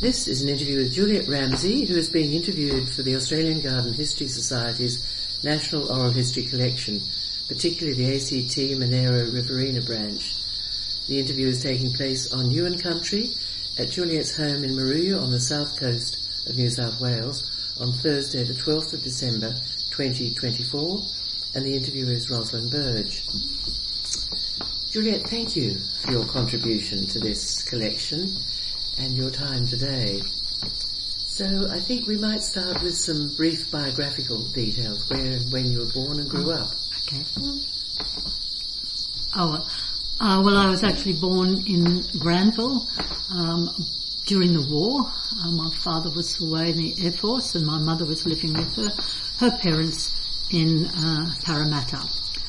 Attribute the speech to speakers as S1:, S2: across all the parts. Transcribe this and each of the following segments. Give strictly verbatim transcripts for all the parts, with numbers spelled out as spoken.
S1: This is an interview with Juliet Ramsey, who is being interviewed for the Australian Garden History Society's National Oral History Collection, particularly the A C T Monero Riverina branch. The interview is taking place on Yuin country at Juliet's home in Maruya on the south coast of New South Wales on Thursday the twelfth of December twenty twenty-four, and the interviewer is Rosalind Burge. Juliet, thank you for your contribution to this collection and your time today. So I think we might start with some brief biographical details, where and when you were born and grew
S2: oh,
S1: up.
S2: Okay. Oh, uh, well, I was actually born in Granville um, during the war. Uh, my father was away in the Air Force and my mother was living with her, her parents in uh, Parramatta.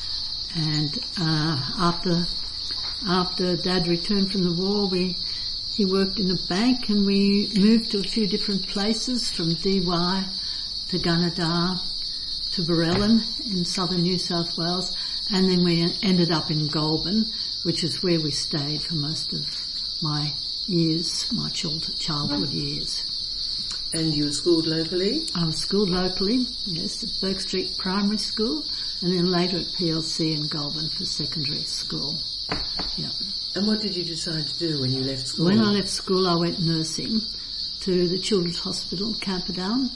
S2: And uh, after after Dad returned from the war, we he worked in a bank, and we moved to a few different places, from D Y to Gunnedah to Barellan in southern New South Wales, and then we ended up in Goulburn, which is where we stayed for most of my years, my childhood years.
S1: And you were schooled locally?
S2: I was schooled locally, yes, at Burke Street Primary School, and then later at P L C in Goulburn for secondary school. Yeah.
S1: And what did you decide to do when you left school?
S2: When I left school, I went nursing to the Children's Hospital, Camperdown,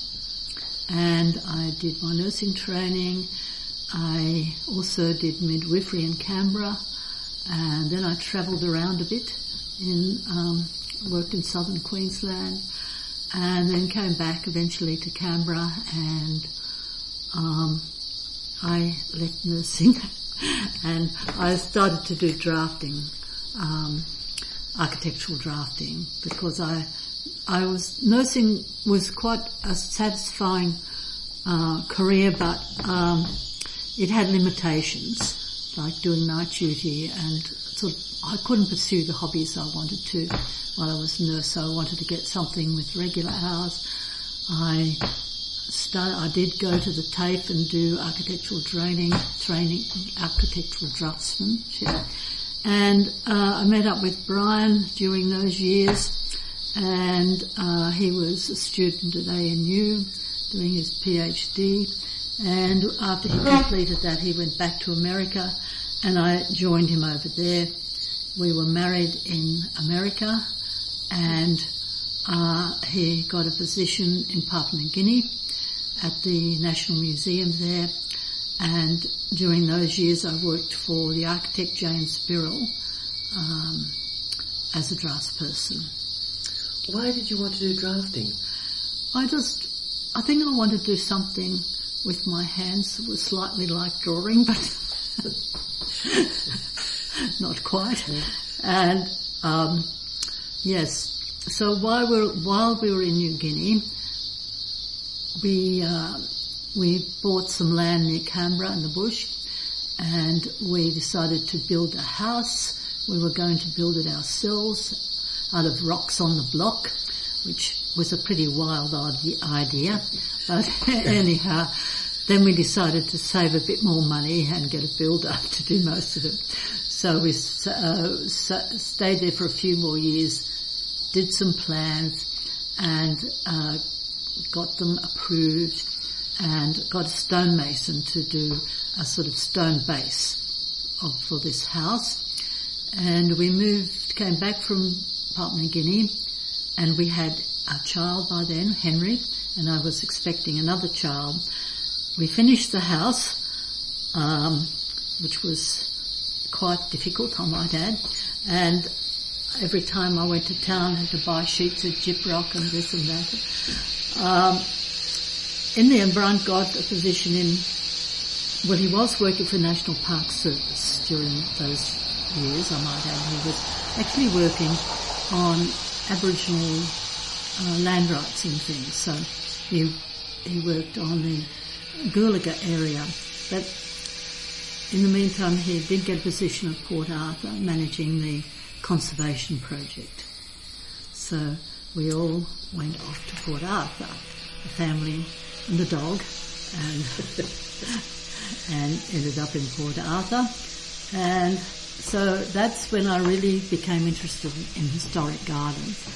S2: and I did my nursing training. I also did midwifery in Canberra, and then I travelled around a bit, in um, worked in southern Queensland, and then came back eventually to Canberra, and um, I left nursing and I started to do drafting, um, architectural drafting, because I, I was, nursing was quite a satisfying uh, career, but um, it had limitations, like doing night duty, and sort of, I couldn't pursue the hobbies I wanted to while I was a nurse, so I wanted to get something with regular hours. I Start, I did go to the TAFE and do architectural training, training, architectural draftsmanship. And uh, I met up with Brian during those years, and uh, he was a student at A N U doing his PhD. And after he completed that, he went back to America, and I joined him over there. We were married in America, and uh, he got a position in Papua New Guinea at the National Museum there, and during those years I worked for the architect James Birrell um, as a draftsperson.
S1: Why did you want to do drafting?
S2: I just, I think I wanted to do something with my hands that was slightly like drawing, but not quite. Yeah. And um, yes, so while we were, while we were in New Guinea, We uh, we bought some land near Canberra in the bush, and we decided to build a house. We were going to build it ourselves out of rocks on the block, which was a pretty wild idea. But anyhow, then we decided to save a bit more money and get a builder to do most of it. So we uh, stayed there for a few more years, did some plans, and uh got them approved, and got a stonemason to do a sort of stone base of, for this house. And we moved, came back from Papua New Guinea, and we had a child by then, Henry, and I was expecting another child. We finished the house, um, which was quite difficult, I might add, and every time I went to town I had to buy sheets of gyprock and this and that. Um, in the end, Brian got a position in, well, he was working for National Park Service during those years, I might add. He was actually working on Aboriginal uh, land rights and things, so he he worked on the Goolaga area. But in the meantime, he did get a position at Port Arthur, managing the conservation project. So we all went off to Port Arthur, the family and the dog, and and ended up in Port Arthur. And so that's when I really became interested in historic gardens.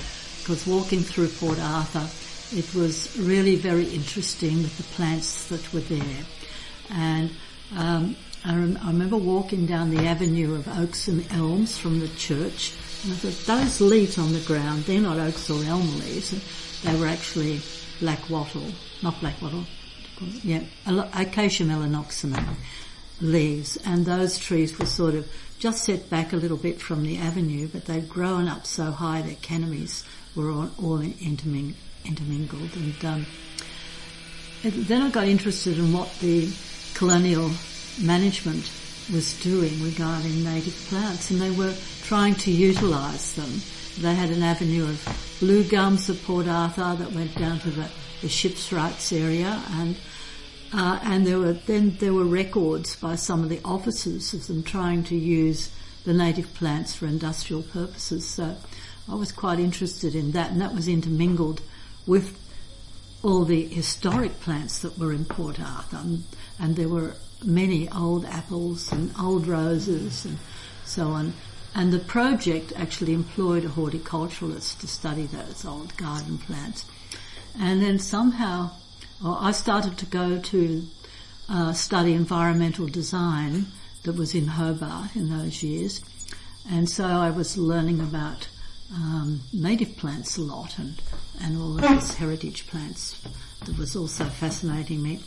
S2: because walking through Port Arthur, it was really very interesting with the plants that were there. And um, I, rem- I remember walking down the avenue of oaks and elms from the church, and I thought, those leaves on the ground, they're not oaks or elm leaves. They were actually black wattle, not black wattle, yeah, Acacia melanoxylon leaves. And those trees were sort of just set back a little bit from the avenue, but they'd grown up so high their canopies were all, all interming- intermingled. And um, then I got interested in what the colonial management was doing regarding native plants, and they were trying to utilise them. They had an avenue of blue gums at Port Arthur that went down to the, the ship's rights area, and uh, and there were then there were records by some of the officers of them trying to use the native plants for industrial purposes. So I was quite interested in that, and that was intermingled with all the historic plants that were in Port Arthur, and, and there were many old apples and old roses and so on. And the project actually employed a horticulturalist to study those old garden plants. And then somehow well, I started to go to uh, study environmental design that was in Hobart in those years. And so I was learning about um, native plants a lot, and, and all of these heritage plants that was also fascinating me.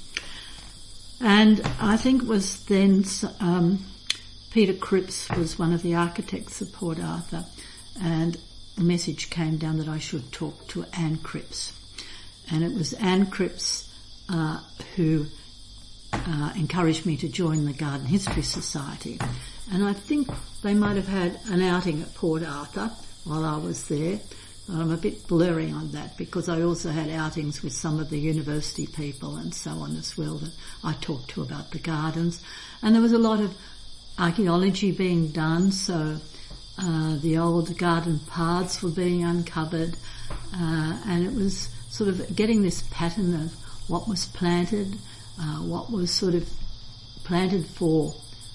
S2: And I think it was then um, Peter Cripps was one of the architects of Port Arthur, and the message came down that I should talk to Anne Cripps. And it was Anne Cripps uh, who uh, encouraged me to join the Garden History Society. And I think they might have had an outing at Port Arthur while I was there. But I'm a bit blurry on that because I also had outings with some of the university people and so on as well that I talked to about the gardens. And there was a lot of archaeology being done, so uh, the old garden paths were being uncovered, uh, and it was sort of getting this pattern of what was planted, uh, what was sort of planted for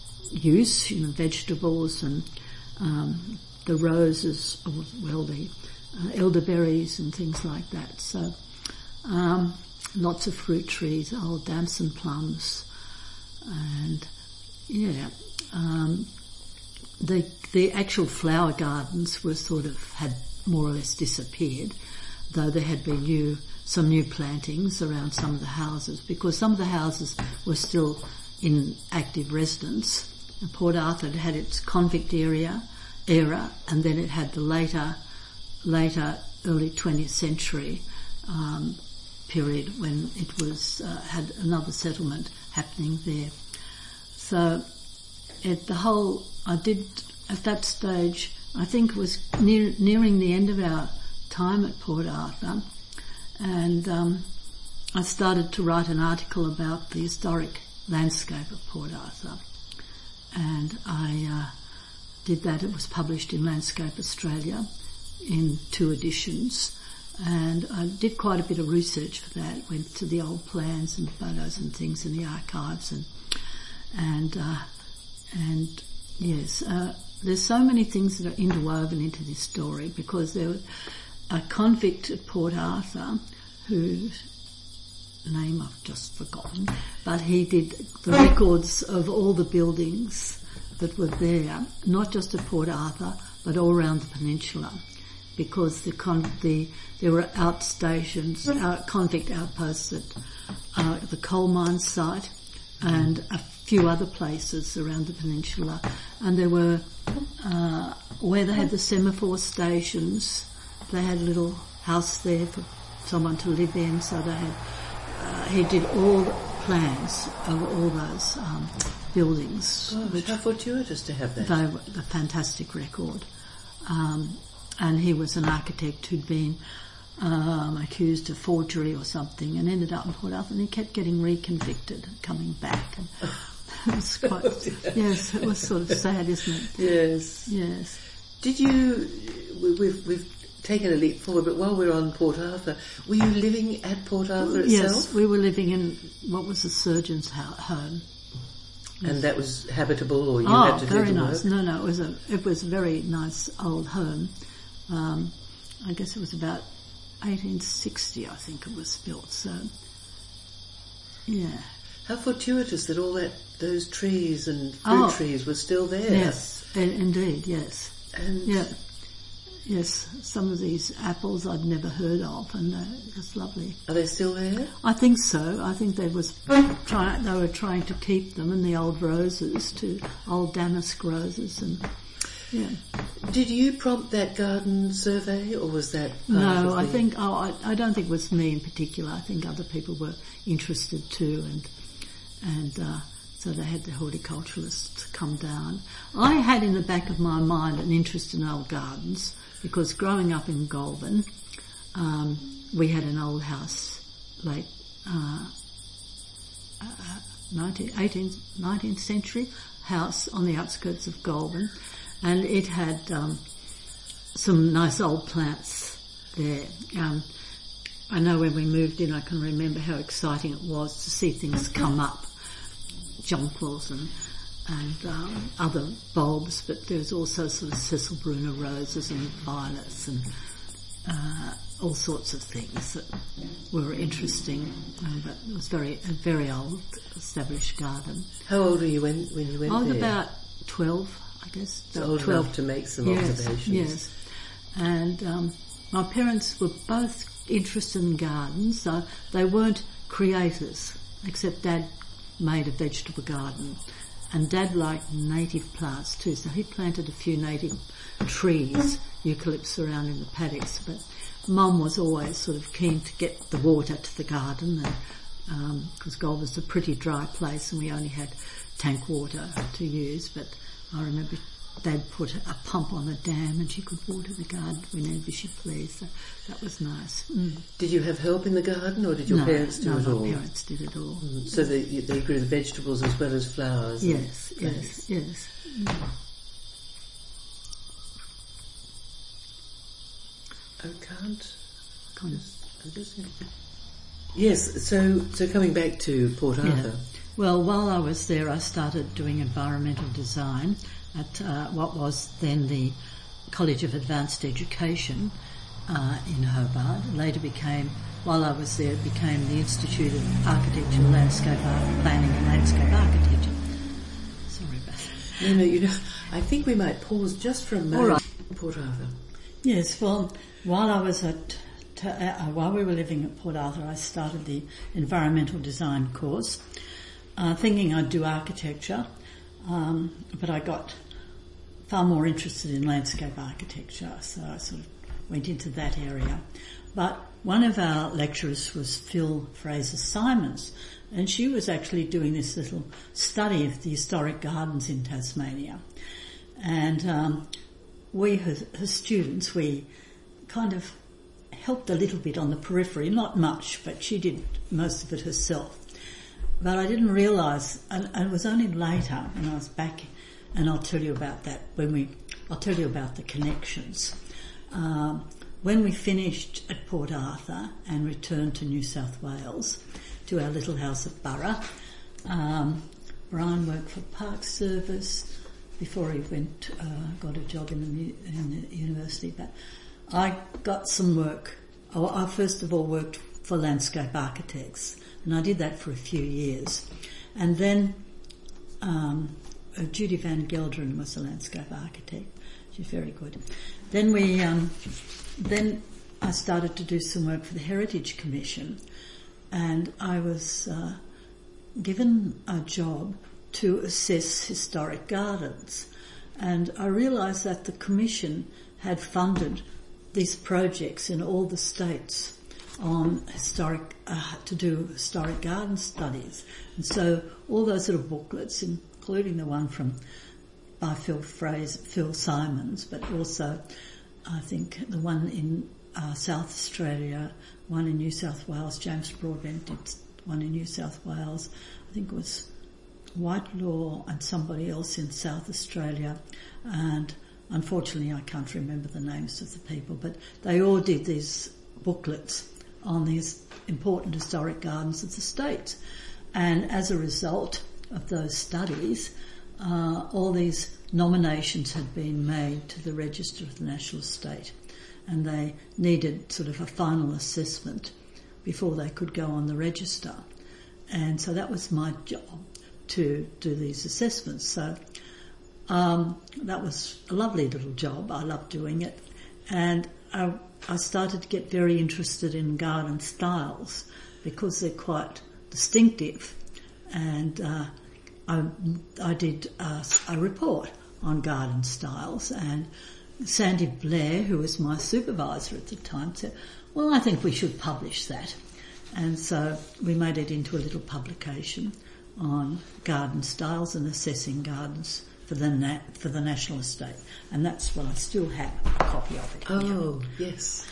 S2: use, you know, vegetables and um, the roses, well, the uh, elderberries and things like that. So um, lots of fruit trees, old damson plums, and yeah, um, the the actual flower gardens were sort of had more or less disappeared, though there had been new some new plantings around some of the houses, because some of the houses were still in active residence. Port Arthur had, had its convict area era, and then it had the later later early twentieth century um, period when it was uh, had another settlement happening there. So at the whole, I did at that stage, I think it was near, nearing the end of our time at Port Arthur, and um, I started to write an article about the historic landscape of Port Arthur, and I uh, did that. It was published in Landscape Australia in two editions, and I did quite a bit of research for that. Went to the old plans and photos and things in the archives, and and uh, and yes, uh, there's so many things that are interwoven into this story, because there was a convict at Port Arthur whose name I've just forgotten, but he did the records of all the buildings that were there, not just at Port Arthur, but all around the peninsula, because the con- the there were outstations, out, convict outposts at uh, the coal mine site and a few other places around the peninsula, and there were uh, where they had the semaphore stations. They had a little house there for someone to live in, so they had. Uh, he did all the plans of all those um, buildings.
S1: Oh, which how fortuitous to have that.
S2: They were a fantastic record. Um, and he was an architect who'd been um, accused of forgery or something and ended up in Port Arthur, and he kept getting reconvicted and coming back. And it was quite, yes, it was sort of sad, isn't it?
S1: Yes.
S2: Yes.
S1: Did you, we- we've, we've taken a leap forward, but while we're on Port Arthur, were you living at Port Arthur itself?
S2: Yes, we were living in what was the surgeon's ho- home.
S1: And that was habitable, or you
S2: oh,
S1: had to do
S2: very
S1: the
S2: nice.
S1: work?
S2: No, no, it was a it was a very nice old home, um, I guess it was about eighteen sixty, I think it was built. So, yeah.
S1: How fortuitous that all that those trees and fruit
S2: Oh,
S1: trees were still there.
S2: Yes, in- indeed, yes.
S1: And
S2: Yeah. Yes, some of these apples I'd never heard of, and uh, it's lovely.
S1: are they still there?
S2: I think so. I think they was try, they were trying to keep them, and the old roses, to old damask roses, and yeah.
S1: Did you prompt that garden survey, or was that part
S2: No,
S1: of
S2: I
S1: the-
S2: think oh, I, I don't think it was me in particular. I think other people were interested too, and and uh, so they had the horticulturalists come down. I had in the back of my mind an interest in old gardens, because growing up in Goulburn, um, we had an old house, late uh, uh, nineteenth, eighteenth, nineteenth century house on the outskirts of Goulburn, and it had um, some nice old plants there. Um, I know when we moved in, I can remember how exciting it was to see things come up, jonquils and and um, other bulbs, but there was also sort of Cecilbrunner roses and violets and uh, all sorts of things that were interesting. Um, but it was very a very old established garden.
S1: How old were you when when you went
S2: I was
S1: there?
S2: about twelve, I guess.
S1: So
S2: about
S1: old
S2: twelve
S1: enough to make some
S2: yes,
S1: observations.
S2: Yes, and um, my parents were both interested in gardens, so they weren't creators, except Dad made a vegetable garden. And Dad liked native plants too, so he planted a few native trees, eucalypts around in the paddocks, but Mum was always sort of keen to get the water to the garden, and because um, Goulburn's a pretty dry place and we only had tank water to use, but I remember Dad put a pump on the dam and she could water the garden whenever she pleased, so that was nice. Mm.
S1: Did you have help in the garden, or did your
S2: no,
S1: parents do
S2: no,
S1: it
S2: my
S1: all?
S2: parents did it all.
S1: Mm. So they, they grew the vegetables as well as flowers? and
S2: Yes,
S1: plants.
S2: yes, yes. Mm.
S1: I can't...
S2: Kind of.
S1: I'm just... Yes, so so coming back to Port Arthur.
S2: Yeah. Well, while I was there, I started doing environmental design at uh, what was then the College of Advanced Education uh, in Hobart. It later became, while I was there, it became the Institute of Architecture, Landscape Ar- Planning and Landscape Architecture. Sorry about that.
S1: No, no, you know, I think we might pause just for a moment.
S2: All right.
S1: Port Arthur.
S2: Yes, well, while I was at, t- uh, while we were living at Port Arthur, I started the environmental design course, uh, thinking I'd do architecture, um, but I got far more interested in landscape architecture, so I sort of went into that area. But one of our lecturers was Phil Fraser-Simons, and she was actually doing this little study of the historic gardens in Tasmania. And um, we, her, her students, we kind of helped a little bit on the periphery, not much, but she did most of it herself. But I didn't realise, and, and it was only later when I was back, and I'll tell you about that when we, I'll tell you about the connections. Um, when we finished at Port Arthur and returned to New South Wales, to our little house at Burra, um, Brian worked for Park Service before he went, uh, got a job in the, in the university, but I got some work. I first of all worked for landscape architects, and I did that for a few years. And then um, uh, Judy Van Gelderen was a landscape architect. She's very good. Then we, um, then I started to do some work for the Heritage Commission, and I was uh, given a job to assess historic gardens. And I realised that the Commission had funded these projects in all the states on historic, uh, to do historic garden studies. And so all those sort of booklets, including the one from, by Phil Fraser, Phil Simons, but also I think the one in uh, South Australia, one in New South Wales, James Broadbent did one in New South Wales, I think it was Whitelaw and somebody else in South Australia, and unfortunately I can't remember the names of the people, but they all did these booklets on these important historic gardens of the state. And as a result of those studies, uh, all these nominations had been made to the Register of the National Estate. and they needed sort of a final assessment before they could go on the register. And so that was my job, to do these assessments. So um, that was a lovely little job. I loved doing it. And I, I started to get very interested in garden styles because they're quite distinctive. And uh, I, I did uh, a report on garden styles, and Sandy Blair, who was my supervisor at the time, said, well, I think we should publish that. And so we made it into a little publication on garden styles and assessing gardens for the na- for the National Estate. And that's what I still have a copy of it.
S1: Oh, yes.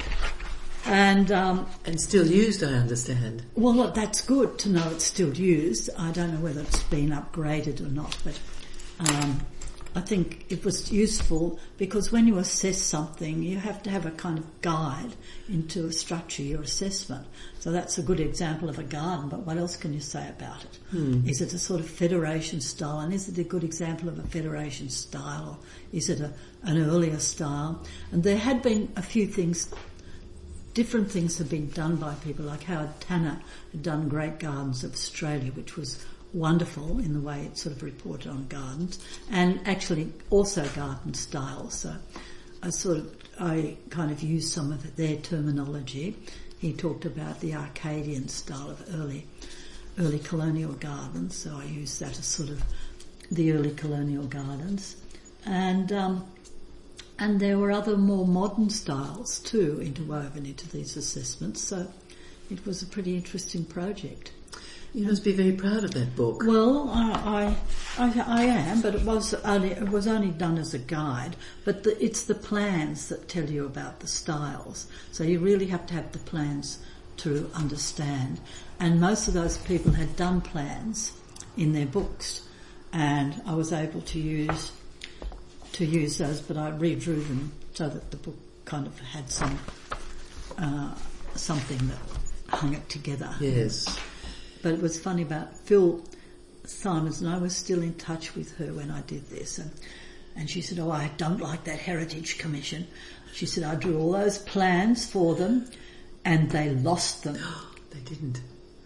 S2: And um,
S1: and still used, I understand.
S2: Well, look, that's good to know it's still used. I don't know whether it's been upgraded or not, but um, I think it was useful because when you assess something, you have to have a kind of guide into a structure, your assessment. So that's a good example of a garden, but what else can you say about it?
S1: Hmm.
S2: Is it a sort of federation style, and is it a good example of a federation style, or is it a, an earlier style? And there had been a few things, different things have been done by people, like Howard Tanner had done Great Gardens of Australia, which was wonderful in the way it sort of reported on gardens, and actually also garden styles. So I sort of, I kind of used some of their terminology. He talked about the Arcadian style of early, early colonial gardens, so I used that as sort of the early colonial gardens. And, um, and there were other more modern styles too interwoven into these assessments, so it was a pretty interesting project.
S1: You must be very proud of that book.
S2: Well, I, I, I, I am, but it was only it was only done as a guide. But the, it's the plans that tell you about the styles. So you really have to have the plans to understand. And most of those people had done plans in their books, and I was able to use to use those, but I redrew them so that the book kind of had some uh, something that hung it together.
S1: Yes.
S2: But it was funny about Phil Simons, and I was still in touch with her when I did this. And, and she said, oh, I don't like that Heritage Commission. She said, I drew all those plans for them and they lost them.
S1: They didn't.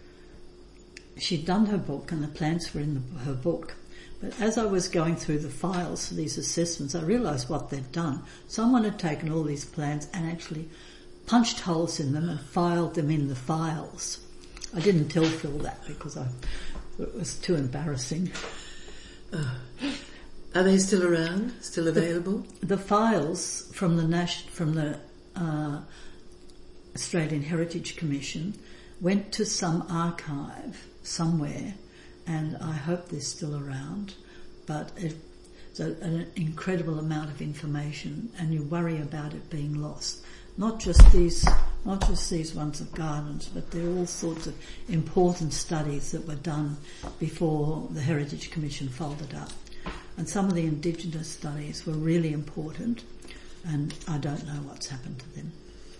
S2: She'd done her book and the plans were in the, her book. But as I was going through the files for these assessments, I realised what they'd done. Someone had taken all these plans and actually punched holes in them and filed them in the files. I didn't tell Phil that because I, it was too embarrassing.
S1: Uh, are they still around? Still available?
S2: The, the files from the Nash, from the uh, Australian Heritage Commission went to some archive somewhere, and I hope they're still around. But it's a, an incredible amount of information, and you worry about it being lost. Not just these, not just these ones of gardens, but there are all sorts of important studies that were done before the Heritage Commission folded up. And some of the Indigenous studies were really important, and I don't know what's happened to them.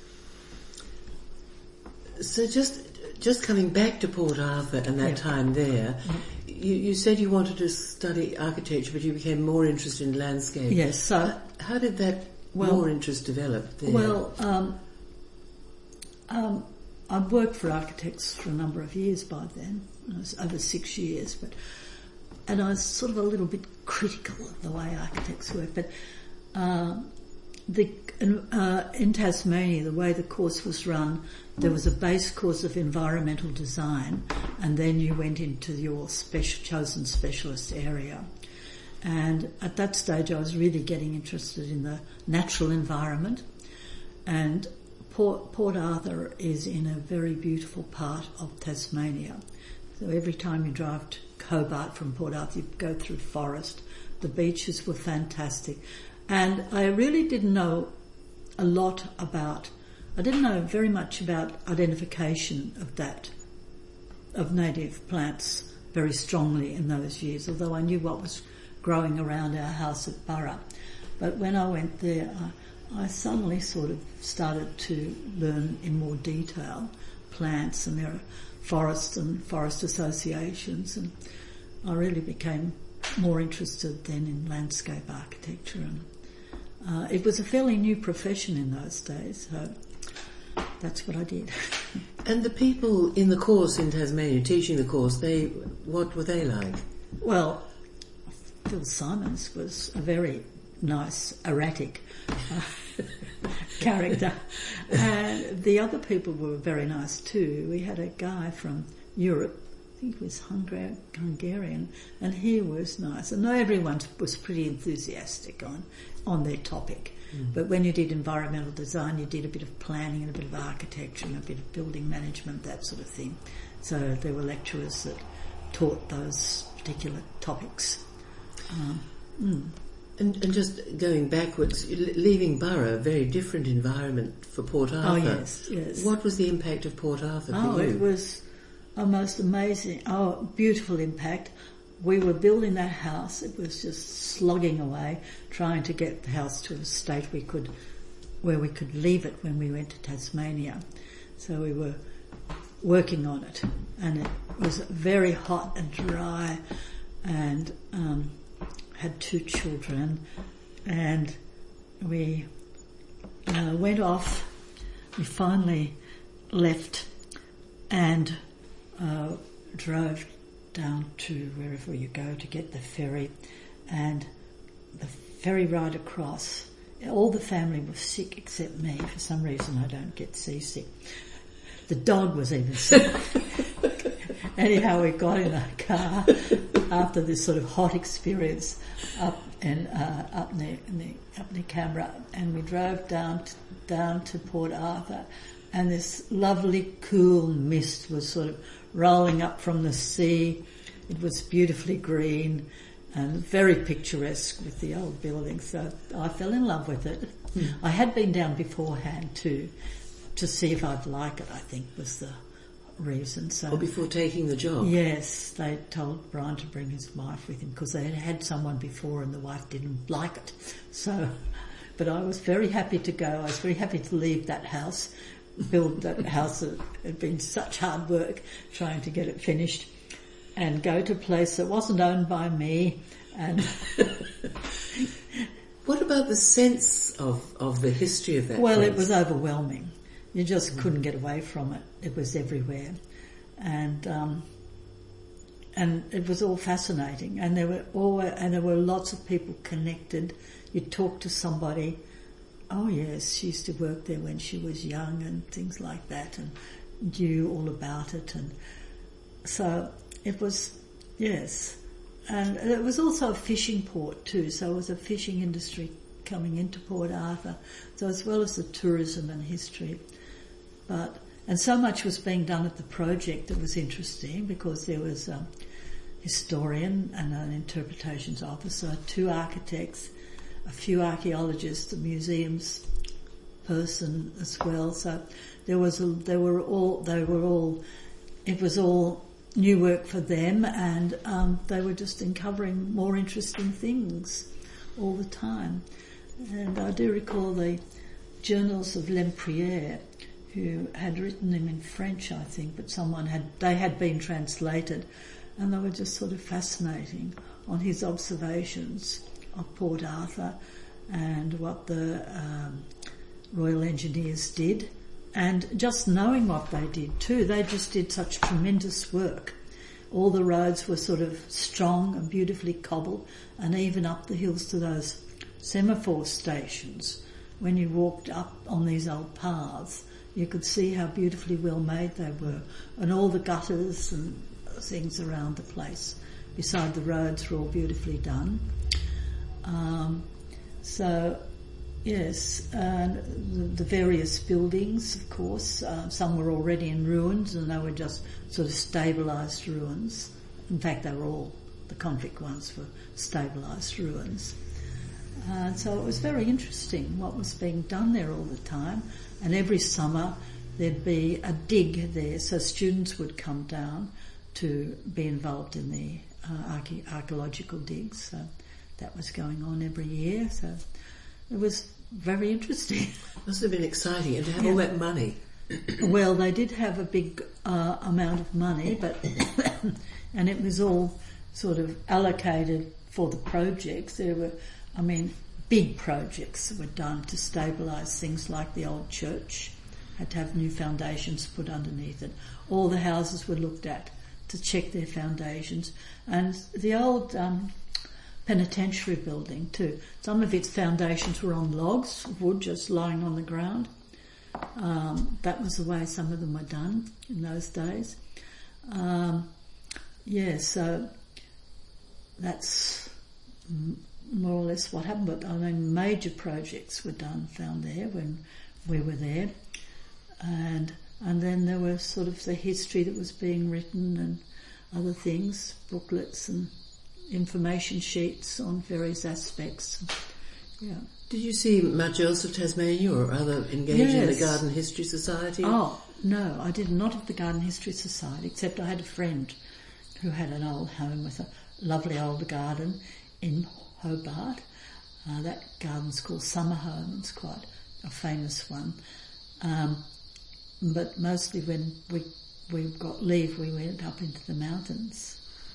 S1: So just just coming back to Port Arthur and that
S2: Yeah.
S1: time there,
S2: Yeah.
S1: you, you said you wanted to study architecture, but you became more interested in landscape.
S2: Yes, so...
S1: How, how did that
S2: Well,
S1: more interest develop there?
S2: Well, um, um, I'd worked for architects for a number of years by then. It was over six years, but and I was sort of a little bit critical of the way architects work. But uh, the uh, in Tasmania, the way the course was run, there was a base course of environmental design, and then you went into your special, chosen specialist area. And at that stage I was really getting interested in the natural environment, and Port, Port Arthur is in a very beautiful part of Tasmania. So every time you drive to Hobart from Port Arthur you go through forest. The beaches were fantastic, and I really didn't know a lot about, I didn't know very much about identification of that, of native plants very strongly in those years, although I knew what was growing around our house at Burra. But when I went there, I, I suddenly sort of started to learn in more detail plants, and there are forests and forest associations, and I really became more interested then in landscape architecture. And uh, it was a fairly new profession in those days, so that's what I did.
S1: And the people in the course in Tasmania, teaching the course, they what were they like?
S2: Well, Phil Simons was a very nice, erratic uh, character. And the other people were very nice too. We had a guy from Europe, I think he was Hungar- Hungarian, and he was nice. And everyone was pretty enthusiastic on, on their topic. Mm. But when you did environmental design, you did a bit of planning and a bit of architecture and a bit of building management, that sort of thing. So there were lecturers that taught those particular topics. Um, mm.
S1: And, and just going backwards, leaving Burra, a very different environment for Port Arthur.
S2: Oh, yes, yes.
S1: What was the impact of Port Arthur
S2: oh,
S1: for you?
S2: Oh, it was a most amazing, oh, beautiful impact. We were building that house. It was just slogging away, trying to get the house to a state we could, where we could leave it when we went to Tasmania. So we were working on it, and it was very hot and dry, and um, had two children, and we uh, went off. We finally left and uh, drove down to wherever you go to get the ferry, and the ferry ride across, all the family was sick except me. For some reason I don't get seasick. The dog was even sick. Anyhow, we got in a car after this sort of hot experience up and uh, up near, near up near Canberra, and we drove down to, down to Port Arthur, and this lovely cool mist was sort of rolling up from the sea. It was beautifully green and very picturesque with the old buildings, so I fell in love with it. Mm. I had been down beforehand too, to see if I'd like it, I think was the reason. So,
S1: or before taking the job?
S2: Yes, they told Brian to bring his wife with him because they had had someone before and the wife didn't like it. So, but I was very happy to go. I was very happy to leave that house, build that house. It had been such hard work trying to get it finished, and go to a place that wasn't owned by me. And
S1: what about the sense of, of the history of that
S2: well,
S1: place?
S2: It was overwhelming. You just mm. couldn't get away from it. It was everywhere, and um, and it was all fascinating. And there were all and there were lots of people connected. You'd talk to somebody. Oh yes, she used to work there when she was young, and things like that, and knew all about it. And so it was, yes, and it was also a fishing port too. So it was a fishing industry coming into Port Arthur. So as well as the tourism and history. But, and so much was being done at the project that was interesting because there was a historian and an interpretations officer, two architects, a few archaeologists, a museums person as well. So there was a, they were all they were all it was all new work for them, and um, they were just uncovering more interesting things all the time. And I do recall the journals of Lempriere, who had written them in French, I think, but someone had, they had been translated, and they were just sort of fascinating on his observations of Port Arthur and what the um, Royal Engineers did, and just knowing what they did too. They just did such tremendous work. All the roads were sort of strong and beautifully cobbled, and even up the hills to those semaphore stations, when you walked up on these old paths, you could see how beautifully well made they were, and all the gutters and things around the place beside the roads were all beautifully done. Um, so, yes, and the, the various buildings, of course, uh, some were already in ruins and they were just sort of stabilised ruins. In fact, they were all, the convict ones were stabilised ruins. And so it was very interesting what was being done there all the time. And every summer there'd be a dig there, so students would come down to be involved in the uh, archae- archaeological digs. So that was going on every year. So it was very interesting.
S1: Must have been exciting, and to have yeah. all that money.
S2: Well, they did have a big uh, amount of money, but and it was all sort of allocated for the projects. There were, I mean, big projects that were done to stabilise things like the old church. Had to have new foundations put underneath it. All the houses were looked at to check their foundations. And the old um, penitentiary building too, some of its foundations were on logs, wood just lying on the ground. Um, that was the way some of them were done in those days. Um, yeah, so that's more or less what happened. But I mean, major projects were done, found there when we were there. And and then there was sort of the history that was being written and other things, booklets and information sheets on various aspects. Yeah.
S1: Did you see much else of Tasmania or other engaged
S2: Yes.
S1: in the Garden History Society?
S2: Oh, no, I did not have the Garden History Society, except I had a friend who had an old home with a lovely old garden in Hobart. Uh, that garden's called Summer Home. It's quite a famous one. Um, but mostly when we we got leave, we went up into the mountains,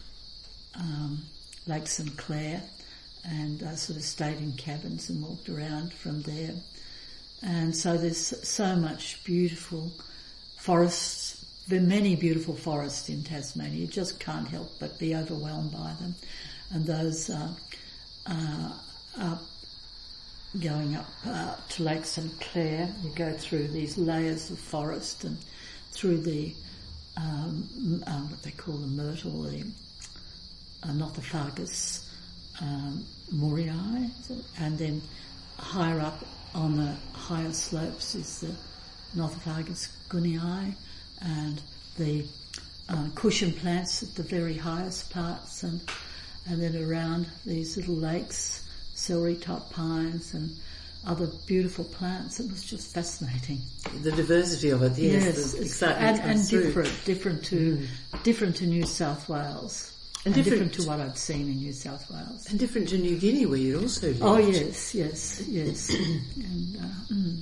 S2: um, Lake St Clair, and uh, sort of stayed in cabins and walked around from there. And so there's so much beautiful forests, there are many beautiful forests in Tasmania. You just can't help but be overwhelmed by them. And those uh, uh, up, going up uh, to Lake St Clair, you go through these layers of forest and through the um, uh, what they call the myrtle, the uh, Nothofagus um, murray, and then higher up on the higher slopes is the Nothofagus gunnii, and the uh, cushion plants at the very highest parts, and and then around these little lakes, celery top pines and other beautiful plants. It was just fascinating.
S1: The diversity of it, yes,
S2: yes,
S1: the excitement
S2: and,
S1: comes
S2: and
S1: through.
S2: different, different to
S1: Mm.
S2: different to New South Wales,
S1: And
S2: and,
S1: different-
S2: different to what I'd seen in New South Wales.
S1: And different to New Guinea, where you also lived.
S2: Oh yes, yes, yes. and, uh, mm.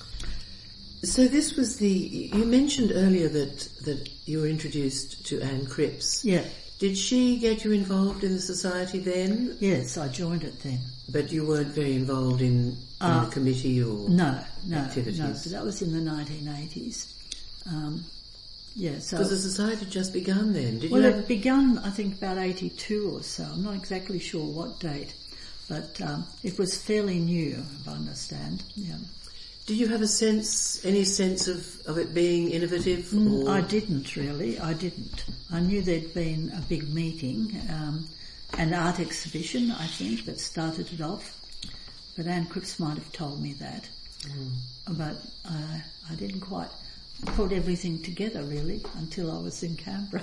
S1: So this was the, you mentioned earlier that, that you were introduced to Anne Cripps.
S2: Yeah,
S1: Did she get you involved in the society then?
S2: yes, I joined it then.
S1: But you weren't very involved in, in
S2: Uh,
S1: the committee or...
S2: No, no,
S1: Activities.
S2: no. So that was in the nineteen eighties. Um, yeah, so
S1: Because the society had just begun then. Did
S2: well,
S1: you have...
S2: it began I think about eighty-two or so. I'm not exactly sure what date, but um, it was fairly new, if I understand. Yeah.
S1: Did you have a sense, any sense of, of it being innovative?
S2: Mm,
S1: or...
S2: I didn't really. I didn't. I knew there'd been a big meeting, um, an art exhibition, I think, that started it off. But Anne Cripps might have told me that.
S1: Mm.
S2: But uh, I didn't quite put everything together really until I was in Canberra.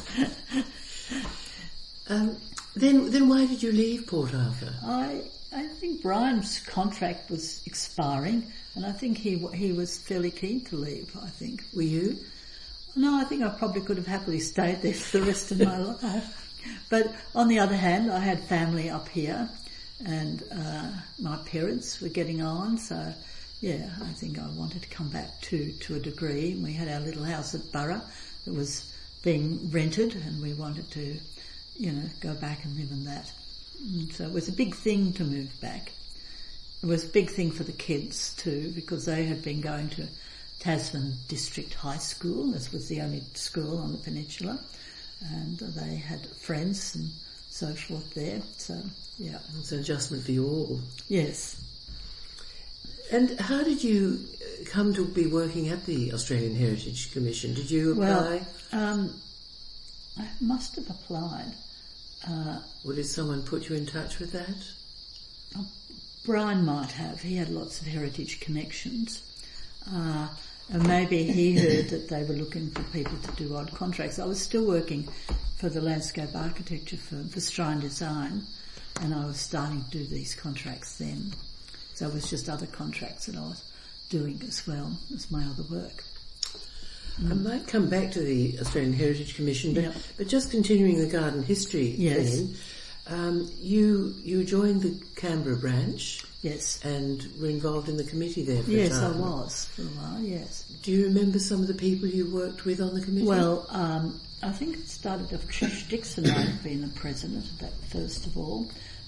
S1: Um, then, then why did you leave Port Arthur?
S2: I I think Brian's contract was expiring, and I think he he was fairly keen to leave. I think.
S1: Were you?
S2: No, I think I probably could have happily stayed there for the rest of my life. But on the other hand, I had family up here, and uh, my parents were getting on, so yeah, I think I wanted to come back to, to a degree. We had our little house at Burra that was being rented, and we wanted to, you know, go back and live in that. And so it was a big thing to move back. It was a big thing for the kids too, because they had been going to Tasman District High School. This was the only school on the peninsula, and they had friends and so forth there. So, yeah.
S1: It's an adjustment for you all.
S2: Yes.
S1: And how did you come to be working at the Australian Heritage Commission? Did you apply?
S2: Well, um, I must have applied. Uh,
S1: or did someone put you in touch with that?
S2: Brian might have. He had lots of heritage connections. Uh, and maybe he heard that they were looking for people to do odd contracts. I was still working for the landscape architecture firm, for Strine Design, and I was starting to do these contracts then. So it was just other contracts that I was doing as well as my other work.
S1: Mm. I might come back to the Australian Heritage Commission, but,
S2: Yeah.
S1: but just continuing the garden history
S2: Yes.
S1: thing, um, you you joined the Canberra branch
S2: Yes.
S1: and were involved in the committee there for
S2: Yes,
S1: a
S2: I
S1: time.
S2: was for a while, yes.
S1: Do you remember some of the people you worked with on the committee?
S2: Well, um, I think it started off Trish Dixon might have been the president of that first of all.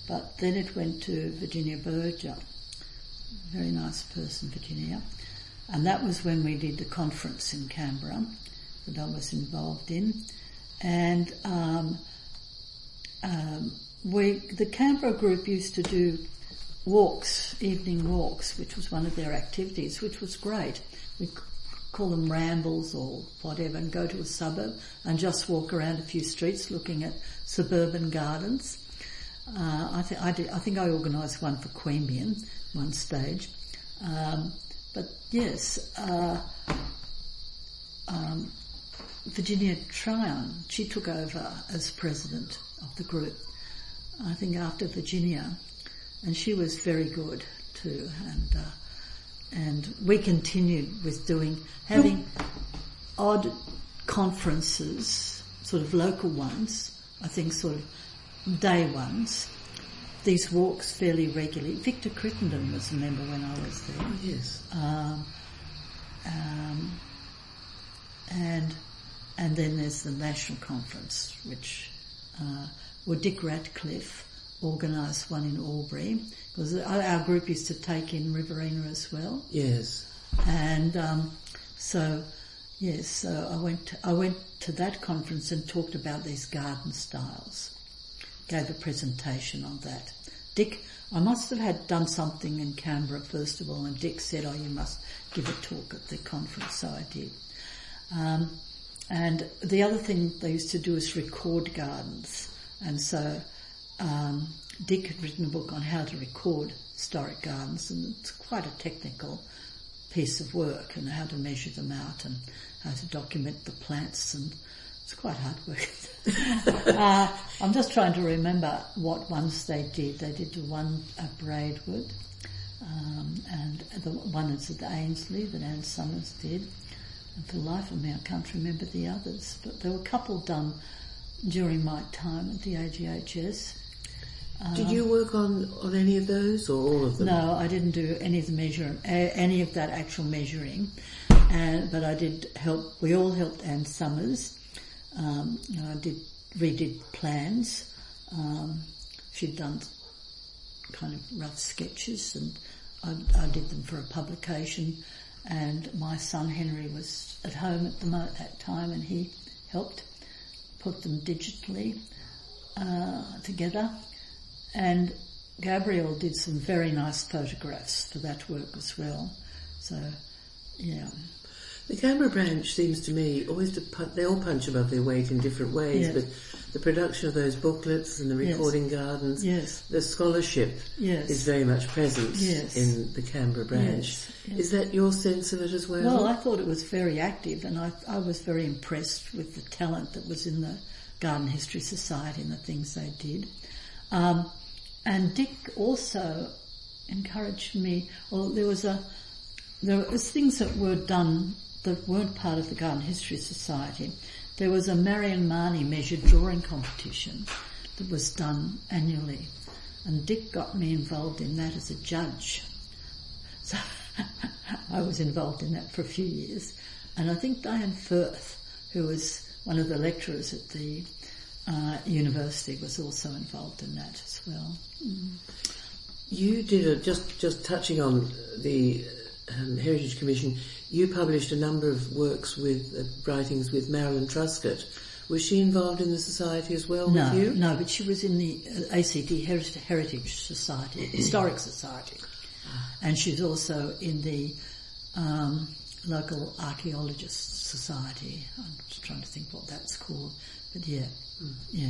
S2: but then it went to Virginia Berger, very nice person, Virginia, and that was when we did the conference in Canberra that I was involved in, and um, um, we the Canberra group used to do walks, evening walks, which was one of their activities, which was great. We call them rambles or whatever, and go to a suburb and just walk around a few streets looking at suburban gardens. Uh, I, th- I, did, I think I organised one for Queanbeyan one stage. Um, but yes, uh, um, Virginia Tryon, she took over as president of the group, I think after Virginia, and she was very good too. And uh, and we continued with doing, having odd conferences, sort of local ones, I think sort of day ones, these walks fairly regularly. Victor Crittenden was a member when I was there.
S1: Oh, yes.
S2: Um, um, and and then there's the national conference, which uh, well, Dick Ratcliffe organised one in Albury, because our group used to take in Riverina as well.
S1: Yes.
S2: And um, so, yes, so I went to, I went to that conference and talked about these garden styles. Gave a presentation on that. Dick, I must have had done something in Canberra first of all, and Dick said, oh, you must give a talk at the conference, so I did. Um, and the other thing they used to do is record gardens, and so um, Dick had written a book on how to record historic gardens, and it's quite a technical piece of work, and how to measure them out and how to document the plants, and it's quite hard work. uh, I'm just trying to remember what ones they did. They did one at Braidwood, um, and the one is at Ainslie that Anne Summers did. And for the life of me, I can't remember the others. But there were a couple done during my time at the A G H S. Um,
S1: did you work on, on any of those or all of them?
S2: No, I didn't do any of the measure, any of that actual measuring. And, but I did help. We all helped Anne Summers. Um, you know, I did redid plans. Um, she'd done kind of rough sketches, and I, I did them for a publication. And my son Henry was at home at the mo- that time, and he helped put them digitally uh, together. And Gabrielle did some very nice photographs for that work as well. So, yeah.
S1: The Canberra branch seems to me always to punch, they all punch above their weight in different ways,
S2: yes.
S1: but the production of those booklets and the recording
S2: yes.
S1: gardens,
S2: yes.
S1: the scholarship
S2: yes.
S1: is very much present
S2: yes.
S1: in the Canberra branch.
S2: Yes. Yes.
S1: Is that your sense of it as well?
S2: Well, I thought it was very active, and I, I was very impressed with the talent that was in the Garden History Society and the things they did. Um, and Dick also encouraged me, well, there was a, there was things that were done that weren't part of the Garden History Society. There was a Marion Marnie measured drawing competition that was done annually, and Dick got me involved in that as a judge. So I was involved in that for a few years, and I think Diane Firth, who was one of the lecturers at the uh, university, was also involved in that as well. Mm.
S1: You did a, just just touching on the um, Heritage Commission. You published a number of works with uh, writings with Marilyn Truscott. Was she involved in the society as well
S2: no,
S1: with you?
S2: No, but she was in the A C T Heritage Society, Historic Society, and she's also in the um, local Archaeologists Society. I'm just trying to think what that's called, but yeah, mm. yeah.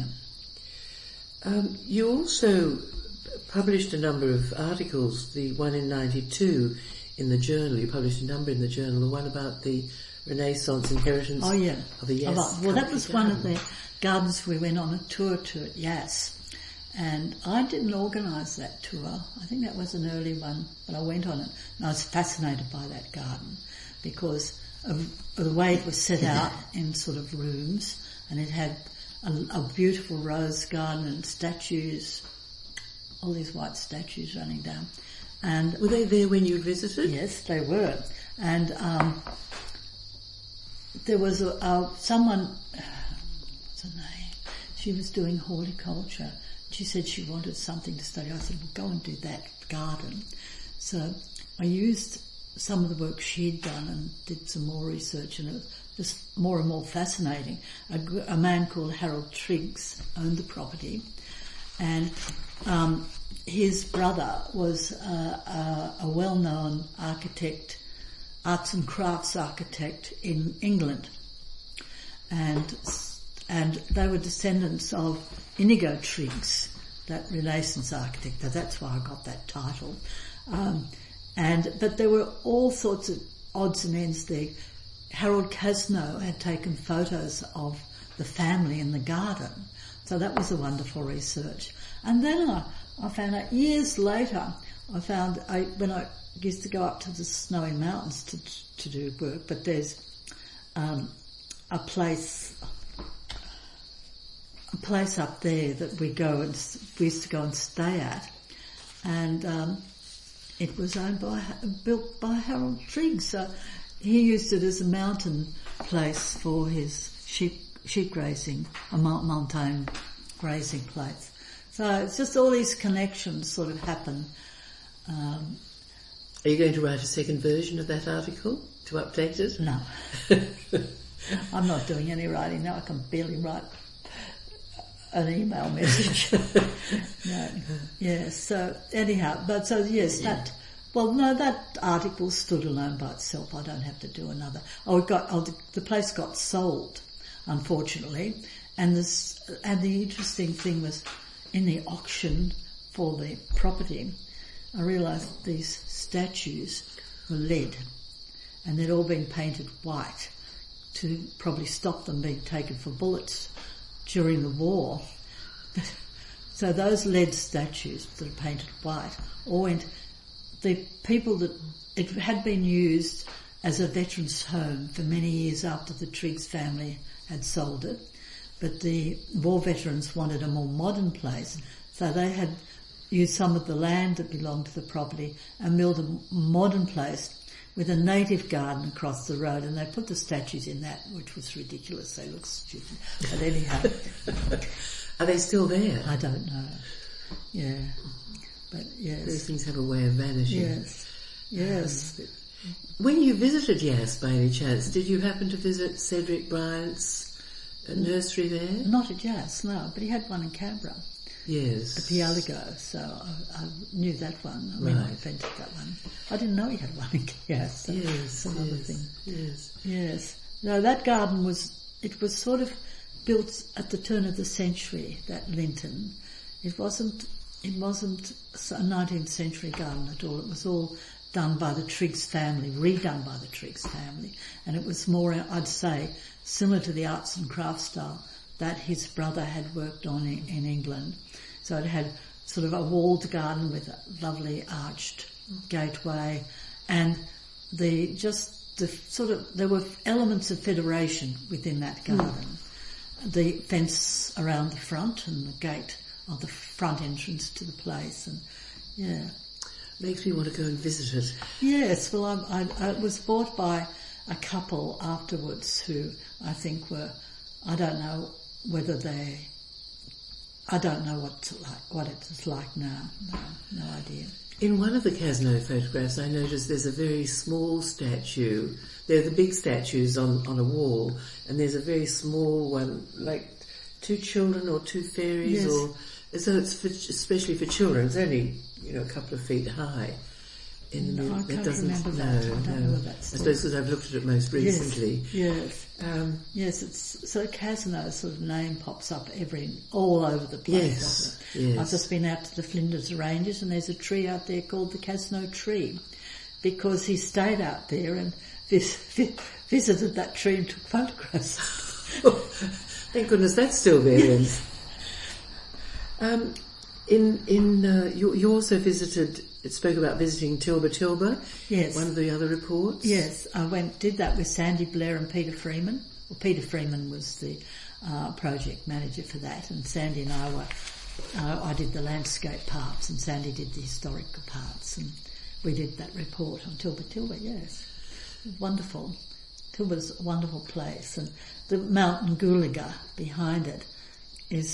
S1: Um, you also published a number of articles. The one in ninety-two. In the journal, you published a number in the journal, the one about the Renaissance inheritance
S2: oh, yeah.
S1: of the Yass.
S2: About, well, that was
S1: garden.
S2: one of the gardens we went on a tour to at Yass. And I didn't organise that tour. I think that was an early one, but I went on it. And I was fascinated by that garden because of the way it was set out in sort of rooms, and it had a, a beautiful rose garden and statues, all these white statues running down. And
S1: were they there when you visited?
S2: Yes, they were. And um, there was a, a, someone, what's her name? She was doing horticulture. she said she wanted something to study. I said, well, go and do that garden. So I used some of the work she'd done and did some more research, and it was just more and more fascinating. A, a man called Harold Triggs owned the property, and um, his brother was uh, a, a well-known architect, arts and crafts architect in England, and and they were descendants of Inigo Triggs, that Renaissance architect. That's why I got that title. Um, and but there were all sorts of odds and ends there. Harold Casno had taken photos of the family in the garden, so that was a wonderful research. And then I, I found out years later, I found I, when I used to go up to the Snowy Mountains to to do work, but there's um, a place a place up there that we go and we used to go and stay at, and um, it was owned by built by Harold Triggs. So he used it as a mountain place for his sheep sheep grazing, a mountain grazing place. So it's just all these connections sort of happen. Um,
S1: Are you going to write a second version of that article to update it?
S2: No. I'm not doing any writing now. I can barely write an email message. No. Yes. So anyhow, but so yes, that. Well, no, that article stood alone by itself. I don't have to do another. Oh, it got. Oh, the, the place got sold, unfortunately, and this. And the interesting thing was, in the auction for the property, I realised these statues were lead, and they'd all been painted white to probably stop them being taken for bullets during the war. So those lead statues that are painted white all went. The people that it had been used as a veterans' home for many years after the Triggs family had sold it, but the war veterans wanted a more modern place, so they had used some of the land that belonged to the property and built a modern place with a native garden across the road, and they put the statues in that, which was ridiculous. They looked stupid. But anyhow.
S1: Are they still there?
S2: I don't know. Yeah. But yes.
S1: Those things have a way of vanishing.
S2: Yes. Yes.
S1: Um, when you visited Yass by any chance, did you happen to visit Cedric Bryant's uh, nursery there?
S2: Not at Yass, no, but he had one in Canberra.
S1: Yes.
S2: At Pialigo, so I, I knew that one. I mean,
S1: right.
S2: I invented that one. I didn't know he had one in Yass. So
S1: yes.
S2: That's another
S1: yes,
S2: thing.
S1: Yes.
S2: Yes. No, that garden was, it was sort of built at the turn of the century, that Linton. It wasn't, it wasn't a nineteenth century garden at all. It was all done by the Triggs family, redone by the Triggs family. And it was more, I'd say, similar to the arts and crafts style that his brother had worked on in, in England. So it had sort of a walled garden with a lovely arched gateway, and the just the sort of there were elements of federation within that garden. Mm. The fence around the front and the gate of the front entrance to the place, and yeah,
S1: makes me want to go and visit it.
S2: Yes, well, I, I, I was bought by a couple afterwards who I think were, I don't know whether they. I don't know what to like, what it's like now. No, no idea.
S1: In one of the Casno photographs, I noticed there's a very small statue. There are the big statues on, on a wall, and there's a very small one, like two children or two fairies,
S2: yes.
S1: or as though it's for, especially for children. It's only you know a couple of feet high. In
S2: no,
S1: the,
S2: I
S1: that
S2: can't
S1: doesn't,
S2: remember that.
S1: No,
S2: I don't
S1: no.
S2: know what that's
S1: I suppose because I've looked at it most recently.
S2: Yes, yes.
S1: Um,
S2: yes, it's so Casno sort of name pops up every all over the place.
S1: Yes, yes.
S2: I've just been out to the Flinders Ranges, and there's a tree out there called the Casno tree, because he stayed out there and vis- vi- visited that tree and took photographs.
S1: Oh, thank goodness that's still there. Then. um, in in uh, you, you also visited. It spoke about visiting Tilba Tilba.
S2: Yes.
S1: One of the other reports.
S2: Yes, I went did that with Sandy Blair and Peter Freeman. Well, Peter Freeman was the uh, project manager for that, and Sandy and I were. Uh, I did the landscape parts, and Sandy did the historical parts, and we did that report on Tilba Tilba. Yes, wonderful. Tilba's a wonderful place, and the Mountain Gooliga behind it is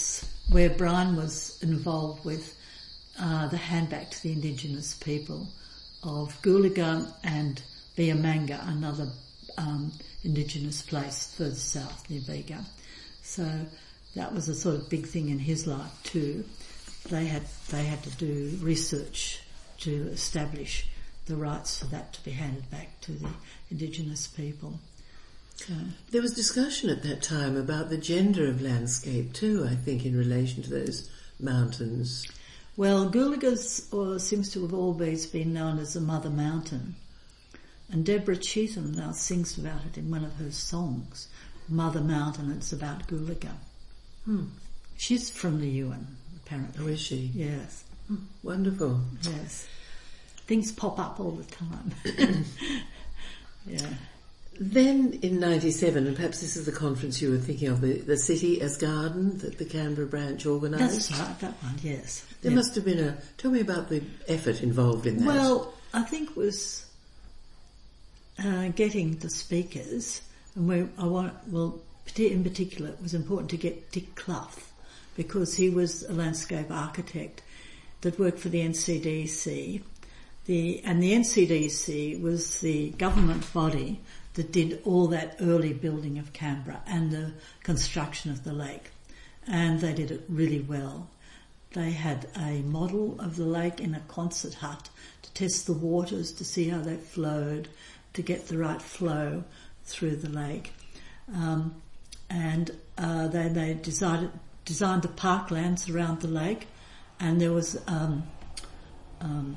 S2: where Brian was involved with uh, the handback to the indigenous people of Goolagga and Biamanga, another um, indigenous place further south near Bega. So that was a sort of big thing in his life too. They had they had to do research to establish the rights for that to be handed back to the indigenous people. So,
S1: there was discussion at that time about the gender of landscape too, I think, in relation to those mountains.
S2: Well, Goolagga's or seems to have always been known as the Mother Mountain. And Deborah Cheetham now sings about it in one of her songs, Mother Mountain. It's about Goolagga.
S1: Hmm.
S2: She's from the Yuin, apparently.
S1: Oh, is she?
S2: Yes.
S1: Hmm. Wonderful.
S2: Yes. Things pop up all the time. Yeah.
S1: Then in ninety-seven, and perhaps this is the conference you were thinking of, the, the City as Garden that the Canberra branch organised.
S2: That's right, that one, yes.
S1: There
S2: yes.
S1: must have been a... Tell me about the effort involved in that.
S2: Well, I think it was uh, getting the speakers, and we, I want, well, in particular, it was important to get Dick Clough, because he was a landscape architect that worked for the N C D C. The, and the N C D C was the government body that did all that early building of Canberra and the construction of the lake. And they did it really well. They had a model of the lake in a concert hut to test the waters, to see how they flowed, to get the right flow through the lake. Um, and uh, they, they decided, designed the parklands around the lake, and there was... Um, um,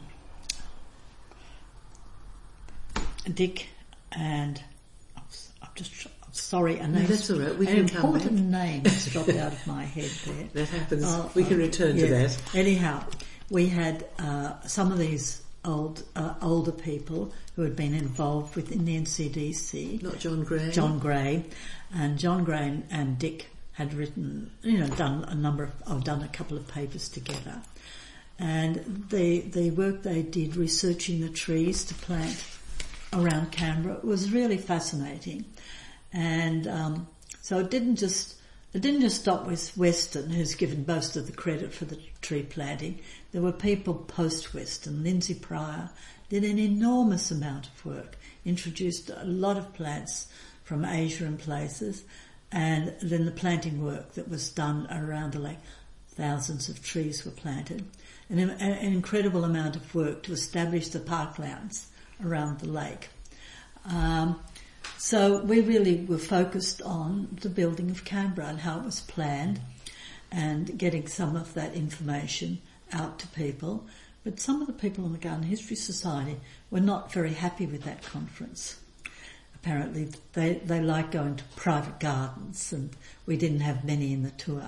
S2: Dick and I'm just I'm sorry, a
S1: no,
S2: name,
S1: that's all right. We
S2: an
S1: can come
S2: important
S1: back.
S2: name just dropped out of my head there.
S1: That happens.
S2: Oh,
S1: we can
S2: oh,
S1: return
S2: yeah.
S1: to that.
S2: Anyhow, we had uh, some of these old uh, older people who had been involved within the N C D C.
S1: Not John Gray.
S2: John Gray, and John Gray and Dick had written, you know, done a number of, I've done a couple of papers together. And the the work they did researching the trees to plant around Canberra was really fascinating. And um, so it didn't just it didn't just stop with Weston, who's given most of the credit for the tree planting. There were people post-Weston. Lindsay Pryor did an enormous amount of work, introduced a lot of plants from Asia and places, and then the planting work that was done around the lake. Thousands of trees were planted. And an, an incredible amount of work to establish the parklands around the lake. Um, so we really were focused on the building of Canberra and how it was planned and getting some of that information out to people. But some of the people in the Garden History Society were not very happy with that conference. Apparently they, they like going to private gardens, and we didn't have many in the tour.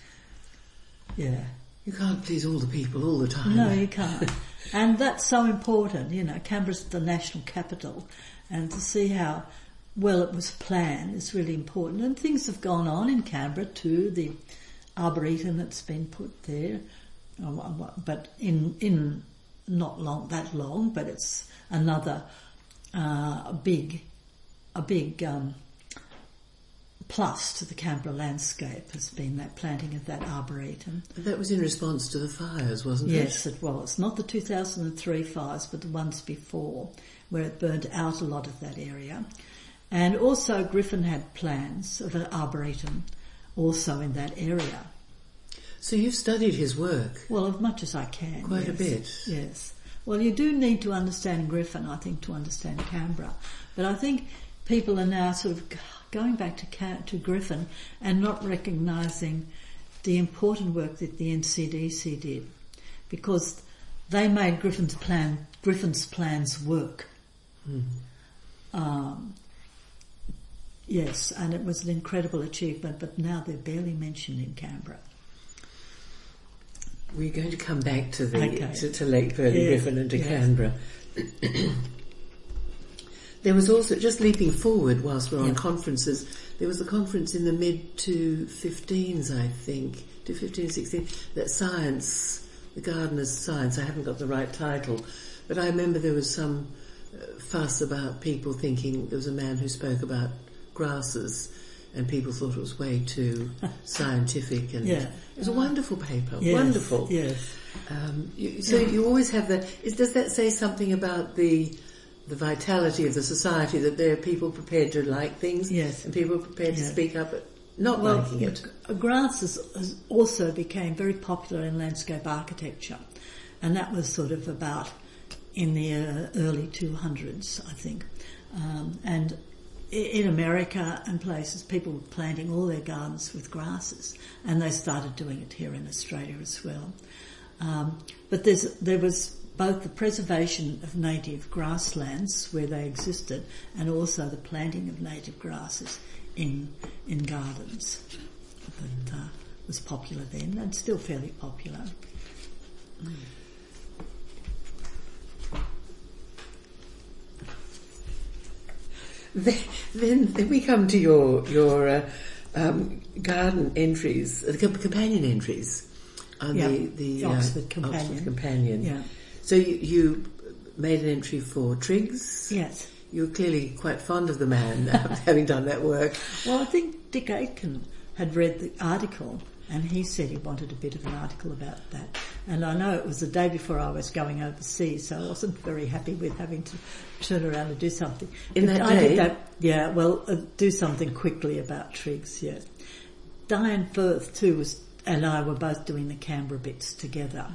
S2: Yeah.
S1: You can't please all the people all the time.
S2: No, you can't. And that's so important, you know, Canberra's the national capital, and to see how well it was planned is really important. And things have gone on in Canberra too, the arboretum that's been put there, but in in not long that long, but it's another uh, big, a big um, plus to the Canberra landscape has been that planting of that arboretum.
S1: That was in response to the fires, wasn't
S2: yes,
S1: it?
S2: Yes, it was. Not the two thousand three fires, but the ones before, where it burnt out a lot of that area. And also Griffin had plans of an arboretum also in that area.
S1: So you've studied his work?
S2: Well, as much as I can.
S1: Quite
S2: yes.
S1: a bit.
S2: Yes. Well, you do need to understand Griffin, I think, to understand Canberra. But I think people are now sort of going back to Can- to Griffin and not recognising the important work that the N C D C did, because they made Griffin's plan, Griffin's plans work.
S1: Mm.
S2: Um, yes, and it was an incredible achievement, but now they're barely mentioned in Canberra.
S1: We're going to come back to the
S2: okay.
S1: to, to Lake Burley
S2: yes.
S1: Griffin and to
S2: yes.
S1: Canberra. There was also, just leaping forward whilst we're on
S2: yeah.
S1: conferences, there was a conference in the mid two fifteens, I think, two fifteen, sixteen, that science, the gardener's science, I haven't got the right title, but I remember there was some uh, fuss about people thinking, there was a man who spoke about grasses and people thought it was way too scientific, and
S2: yeah.
S1: it was a wonderful paper,
S2: yes,
S1: wonderful.
S2: Yes.
S1: Um, you, so you always have the. Is, does that say something about the the vitality of the society, that there are people prepared to like things,
S2: yes,
S1: and people prepared
S2: yes.
S1: to speak up at not
S2: well,
S1: liking it?
S2: Grass has, has also became very popular in landscape architecture, and that was sort of about in the uh, early two hundreds, I think, um, and. In America and places, people were planting all their gardens with grasses, and they started doing it here in Australia as well. Um, but there's, there was both the preservation of native grasslands where they existed, and also the planting of native grasses in in gardens. That uh, was popular then, and still fairly popular. Mm.
S1: Then, then, then we come to your your uh, um, garden entries, uh, the companion entries on
S2: yeah,
S1: the the,
S2: the
S1: uh,
S2: Oxford Companion.
S1: Oxford Companion.
S2: Yeah.
S1: So you, you made an entry for Triggs.
S2: Yes.
S1: You were clearly quite fond of the man, having done that work.
S2: Well, I think Dick Aitken had read the article, and he said he wanted a bit of an article about that. And I know it was the day before I was going overseas, so I wasn't very happy with having to turn around and do something.
S1: In
S2: but
S1: that
S2: I
S1: day?
S2: did that, yeah, well, uh, do something quickly about Triggs, yeah. Diane Firth, too, was, and I were both doing the Canberra bits together.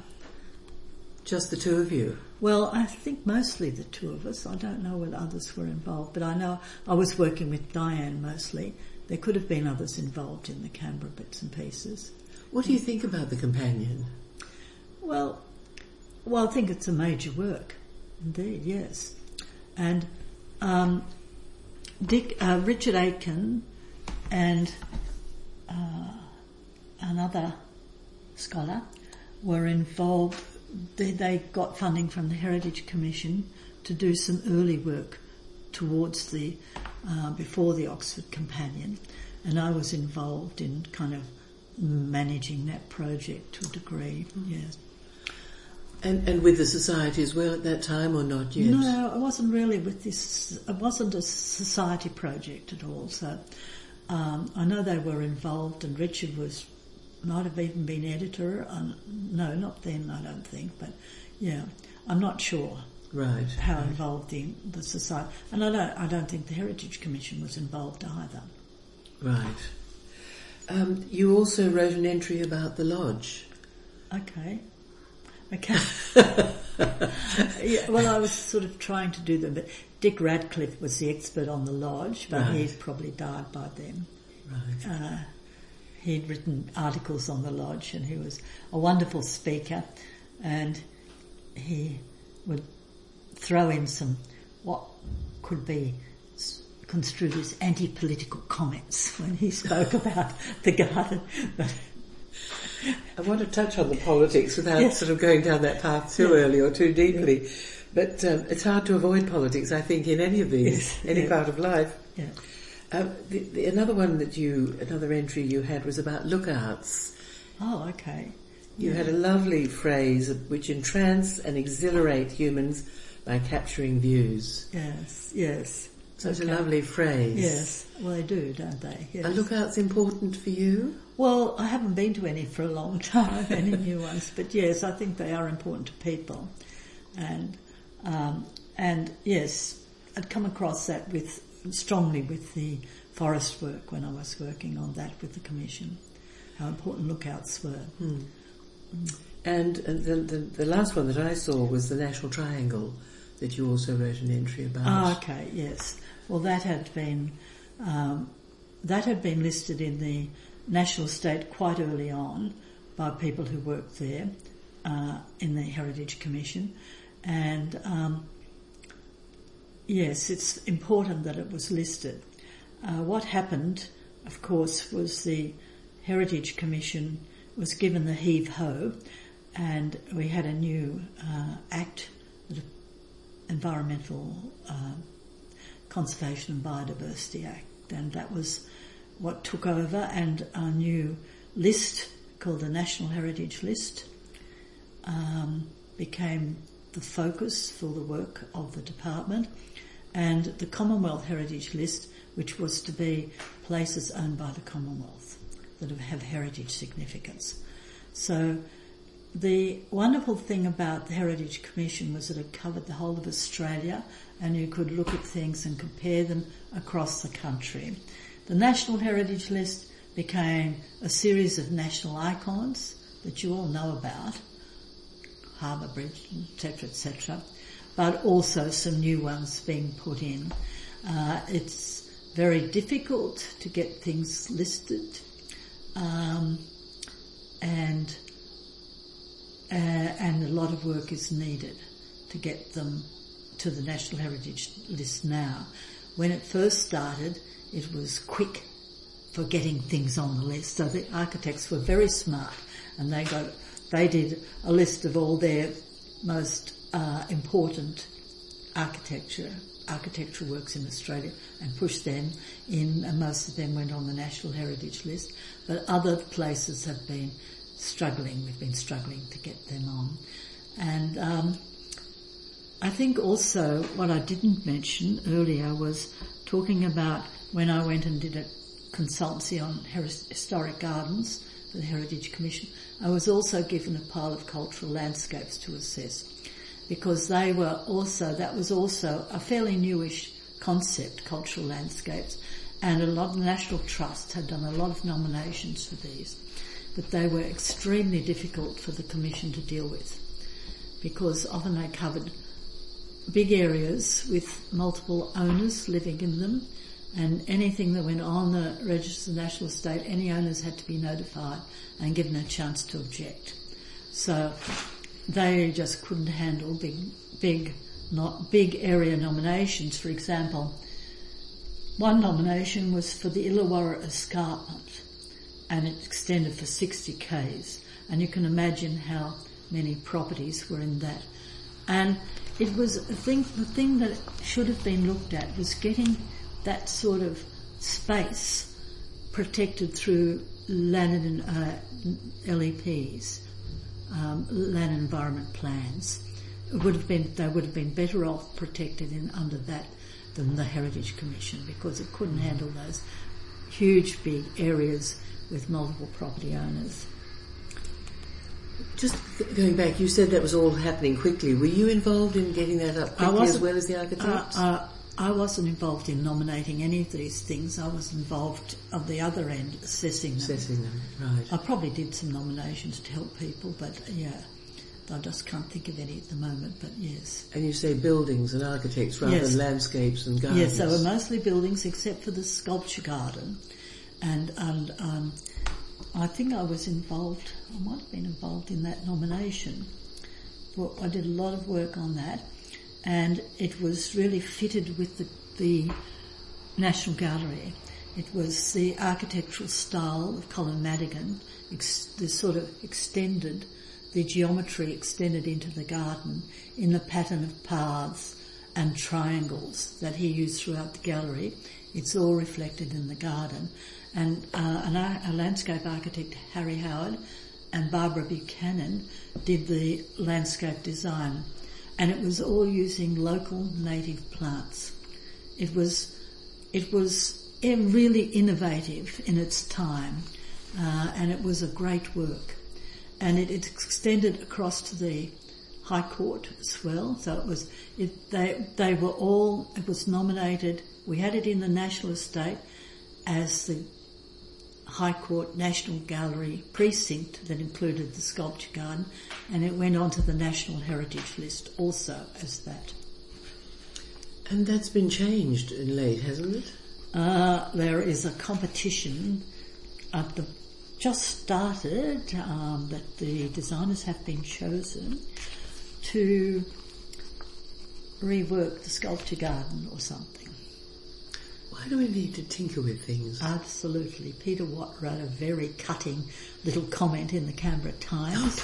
S1: Just the two of you?
S2: Well, I think mostly the two of us. I don't know whether others were involved, but I know I was working with Diane mostly. There could have been others involved in the Canberra bits and pieces.
S1: What do you think about the Companion?
S2: Well, well, I think it's a major work, indeed, yes. And um, Dick, uh, Richard Aitken and uh, another scholar were involved. They, they got funding from the Heritage Commission to do some early work towards the, uh, before the Oxford Companion, and I was involved in kind of managing that project to a degree, yes.
S1: And and with the society as well at that time, or not yet?
S2: No, I wasn't really with this. It wasn't a society project at all. So um, I know they were involved, and Richard was might have even been editor. Um, no, not then, I don't think. But yeah, I'm not sure.
S1: Right.
S2: How
S1: right.
S2: involved the the society, and I don't. I don't think the Heritage Commission was involved either.
S1: Right. Um, you also wrote an entry about the lodge.
S2: Okay. Okay. Yeah, well, I was sort of trying to do them, but Dick Radcliffe was the expert on the lodge, but
S1: right.
S2: he'd probably died by then.
S1: Right.
S2: Uh, he'd written articles on the lodge, and he was a wonderful speaker, and he would throw in some what could be construed as anti-political comments when he spoke about the garden. But
S1: I want to touch on the politics without
S2: yes.
S1: sort of going down that path too
S2: yes.
S1: early or too deeply. Yes. But um, it's hard to avoid politics, I think, in any of these,
S2: yes.
S1: any
S2: yes.
S1: part of life.
S2: Yeah.
S1: Um, the, the, another one that you, another entry you had was about lookouts.
S2: Oh, okay.
S1: You
S2: yeah.
S1: had a lovely phrase which entrance and exhilarate humans by capturing views.
S2: Yes, yes.
S1: Such
S2: okay.
S1: a lovely phrase.
S2: Yes, well they do, don't they? Yes.
S1: Are lookouts important for you?
S2: Well, I haven't been to any for a long time, any new ones, but yes, I think they are important to people. And um, and yes, I'd come across that with strongly with the forest work when I was working on that with the Commission, how important lookouts were.
S1: Hmm. Mm. And, and the, the the last one that I saw was the National Triangle that you also wrote an entry about.
S2: Oh, okay, yes. Well, that had been um, that had been listed in the National Estate quite early on by people who worked there uh, in the Heritage Commission, and um, yes, it's important that it was listed. Uh, what happened, of course, was the Heritage Commission was given the heave-ho, and we had a new uh, act, the Environmental uh, Conservation and Biodiversity Act, and that was what took over, and our new list called the National Heritage List um, became the focus for the work of the department, and the Commonwealth Heritage List, which was to be places owned by the Commonwealth that have heritage significance. So the wonderful thing about the Heritage Commission was that it covered the whole of Australia, and you could look at things and compare them across the country. The National Heritage List became a series of national icons that you all know about, Harbour Bridge, et cetera, et cetera, but also some new ones being put in. Uh, it's very difficult to get things listed, um, and uh, and a lot of work is needed to get them to the National Heritage List now. When it first started, it was quick for getting things on the list. So the architects were very smart, and they got they did a list of all their most uh, important architecture architectural works in Australia and pushed them in, and most of them went on the National Heritage List. But other places have been struggling. We've been struggling to get them on. And um, I think also what I didn't mention earlier was talking about when I went and did a consultancy on historic gardens for the Heritage Commission, I was also given a pile of cultural landscapes to assess, because they were also, that was also a fairly newish concept, cultural landscapes, and a lot of the National Trust had done a lot of nominations for these, but they were extremely difficult for the Commission to deal with, because often they covered big areas with multiple owners living in them, and anything that went on the Register of the National Estate, any owners had to be notified and given a chance to object. So they just couldn't handle big, big, not big area nominations. For example, one nomination was for the Illawarra Escarpment, and it extended for sixty kays, and you can imagine how many properties were in that. And it was, I think, the thing that should have been looked at was getting that sort of space protected through land and uh, L E Ps, um, land and environment plans. It would have been, they would have been better off protected in under that than the Heritage Commission, because it couldn't handle those huge big areas with multiple property owners.
S1: Just going back, you said that was all happening quickly. Were you involved in getting that up quickly as well as the architects?
S2: Uh, uh, I wasn't involved in nominating any of these things. I was involved on the other end, assessing them.
S1: Assessing them, right.
S2: I probably did some nominations to help people, but yeah, I just can't think of any at the moment, but yes.
S1: And you say buildings and architects rather
S2: yes.
S1: than landscapes and gardens?
S2: Yes, they were mostly buildings except for the sculpture garden. And, and um, I think I was involved, I might have been involved in that nomination. Well, I did a lot of work on that, and it was really fitted with the, the National Gallery. It was the architectural style of Colin Madigan, ex, the sort of extended, the geometry extended into the garden in the pattern of paths and triangles that he used throughout the gallery. It's all reflected in the garden. And uh, an, a landscape architect, Harry Howard, and Barbara Buchanan did the landscape design. And it was all using local native plants. It was, it was really innovative in its time, uh, and it was a great work. And it, it extended across to the High Court as well. So it was, it, they, they were all, it was nominated, we had it in the National Estate as the High Court National Gallery precinct that included the sculpture garden, and it went on to the National Heritage List also as that.
S1: And that's been changed in late, hasn't it?
S2: Uh, there is a competition at the just started um, that the designers have been chosen to rework the sculpture garden or something.
S1: Why do we need to tinker with things?
S2: Absolutely. Peter Watt wrote a very cutting little comment in the Canberra Times.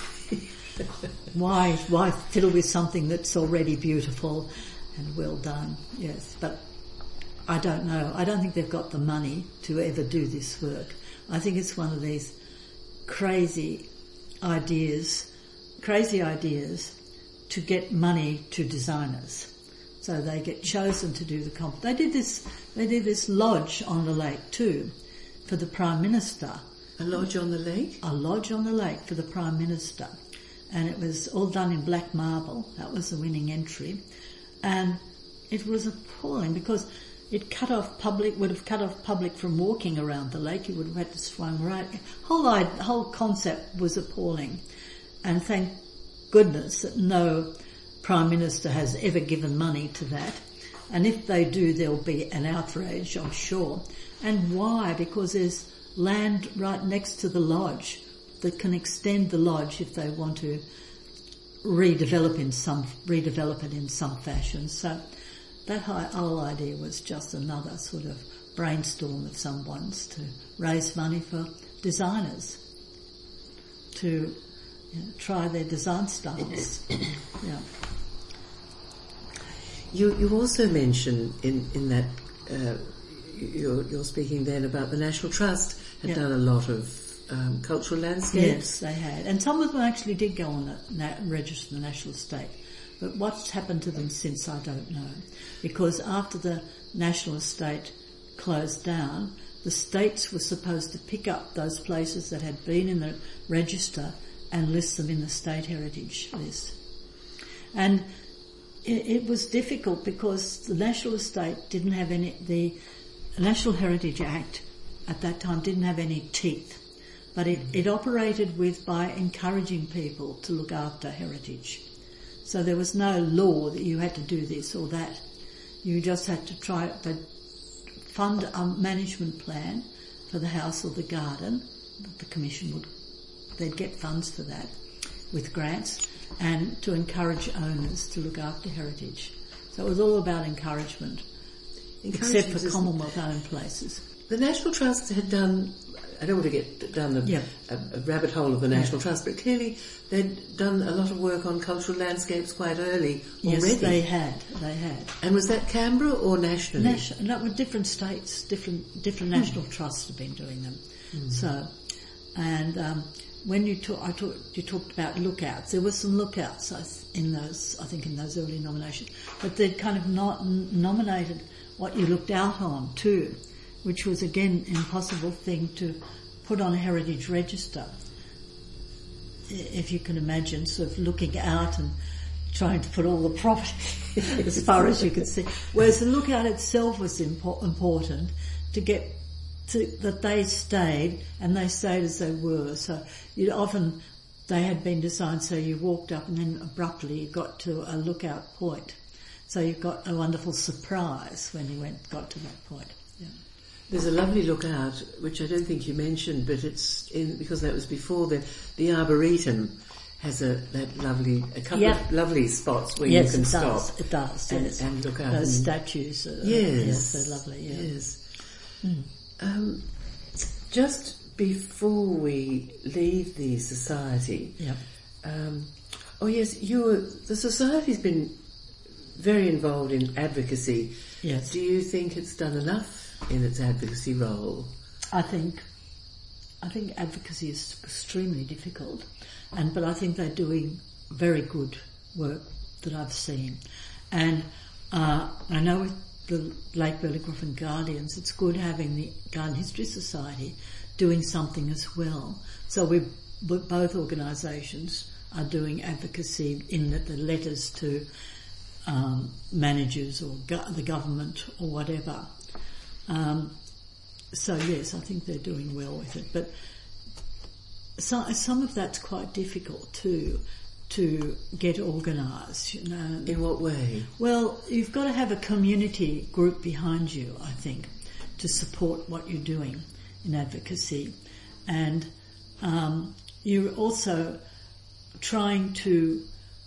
S2: why why fiddle with something that's already beautiful and well done? Yes, but I don't know. I don't think they've got the money to ever do this work. I think it's one of these crazy ideas, crazy ideas to get money to designers. So they get chosen to do the comp. They did this. They did this lodge on the lake too, for the Prime Minister.
S1: A lodge on the lake?
S2: A lodge on the lake for the Prime Minister, and it was all done in black marble. That was the winning entry, and it was appalling because it cut off public. Would have cut off public from walking around the lake. You would have had to swim right. Whole whole concept was appalling, and thank goodness that no Prime Minister has ever given money to that. And if they do, there'll be an outrage, I'm sure. And why? Because there's land right next to the lodge that can extend the lodge if they want to redevelop in some redevelop it in some fashion. So that whole idea was just another sort of brainstorm of someone's to raise money for designers to you know, try their design styles. Yeah.
S1: You you also mention in in that uh, you're you're speaking then about the National Trust had
S2: yeah.
S1: done a lot of um, cultural landscapes.
S2: Yes, they had, and some of them actually did go on the na- register the National Estate. But what's happened to them since, I don't know, because after the National Estate closed down, the states were supposed to pick up those places that had been in the register and list them in the state heritage list, and it was difficult because the National Estate didn't have any, the National Heritage Act at that time didn't have any teeth, but it, it operated with by encouraging people to look after heritage. So there was no law that you had to do this or that. You just had to try, but fund a management plan for the house or the garden. The Commission would, they'd get funds for that with grants, and to encourage owners to look after heritage. So it was all about encouragement, except for Commonwealth-owned places.
S1: The National Trust had done, I don't want to get down the,
S2: yeah.
S1: a, a rabbit hole of the National
S2: yeah.
S1: Trust, but clearly they'd done a lot of work on cultural landscapes quite early already.
S2: Yes, they had, they had.
S1: And was that Canberra or nationally?
S2: Nation, no, with different states, different different
S1: Hmm.
S2: national trusts have been doing them.
S1: Mm.
S2: So, and um, when you talk, I talk, you talked about lookouts. There were some lookouts in those, I think, in those early nominations, but they'd kind of not nominated what you looked out on too, which was again an impossible thing to put on a heritage register. If you can imagine, sort of looking out and trying to put all the property as far as you could see. Whereas the lookout itself was impo- important to get to, that they stayed, and they stayed as they were. So you'd often, they had been designed so you walked up and then abruptly you got to a lookout point. So you got a wonderful surprise when you went got to that point. Yeah.
S1: There's a lovely lookout, which I don't think you mentioned, but it's in, because that was before the, the Arboretum has a, that lovely, a couple
S2: yeah.
S1: of lovely spots where
S2: yes,
S1: you can
S2: it
S1: stop.
S2: Does. It does,
S1: and,
S2: yes.
S1: and look out.
S2: Those
S1: and,
S2: statues are,
S1: yes.
S2: yes, they're lovely, yeah.
S1: Yes.
S2: Mm.
S1: Um, just before we leave the society,
S2: Yep.
S1: um, oh yes, you were, the society's been very involved in advocacy.
S2: Yes.
S1: Do you think it's done enough in its advocacy role?
S2: I think, I think advocacy is extremely difficult, and but I think they're doing very good work that I've seen, and uh, I know with the Lake Burley Griffin Guardians, it's good having the Garden History Society doing something as well. So we, both organisations are doing advocacy in the, the letters to um, managers or go- the government or whatever. Um, so yes, I think they're doing well with it, but so, some of that's quite difficult too, to get organised, you know.
S1: In what way?
S2: Well, you've got to have a community group behind you, I think, to support what you're doing in advocacy. And um, you're also trying to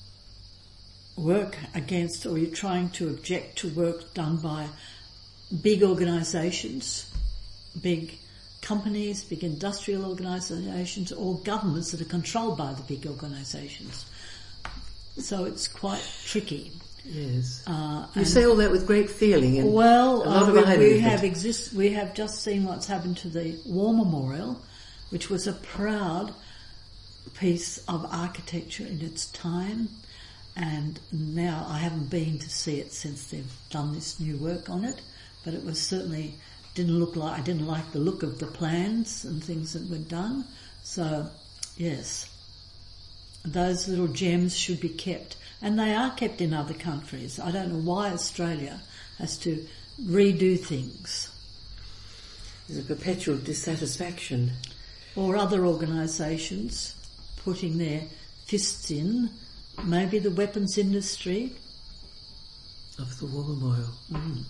S2: work against, or you're trying to object to work done by big organisations, big companies, big industrial organisations, or governments that are controlled by the big organisations. So it's quite tricky.
S1: Yes.
S2: Uh,
S1: you say all that with great feeling. And
S2: well,
S1: a lot
S2: uh,
S1: of
S2: we, we have exist. We have just seen what's happened to the War Memorial, which was a proud piece of architecture in its time, and now I haven't been to see it since they've done this new work on it, but it was certainly didn't look like I didn't like the look of the plans and things that were done. So yes, those little gems should be kept, and they are kept in other countries. I don't know why Australia has to redo things.
S1: There's a perpetual dissatisfaction.
S2: Or other organisations putting their fists in, maybe the weapons industry.
S1: Of the war memorial.
S2: Mm.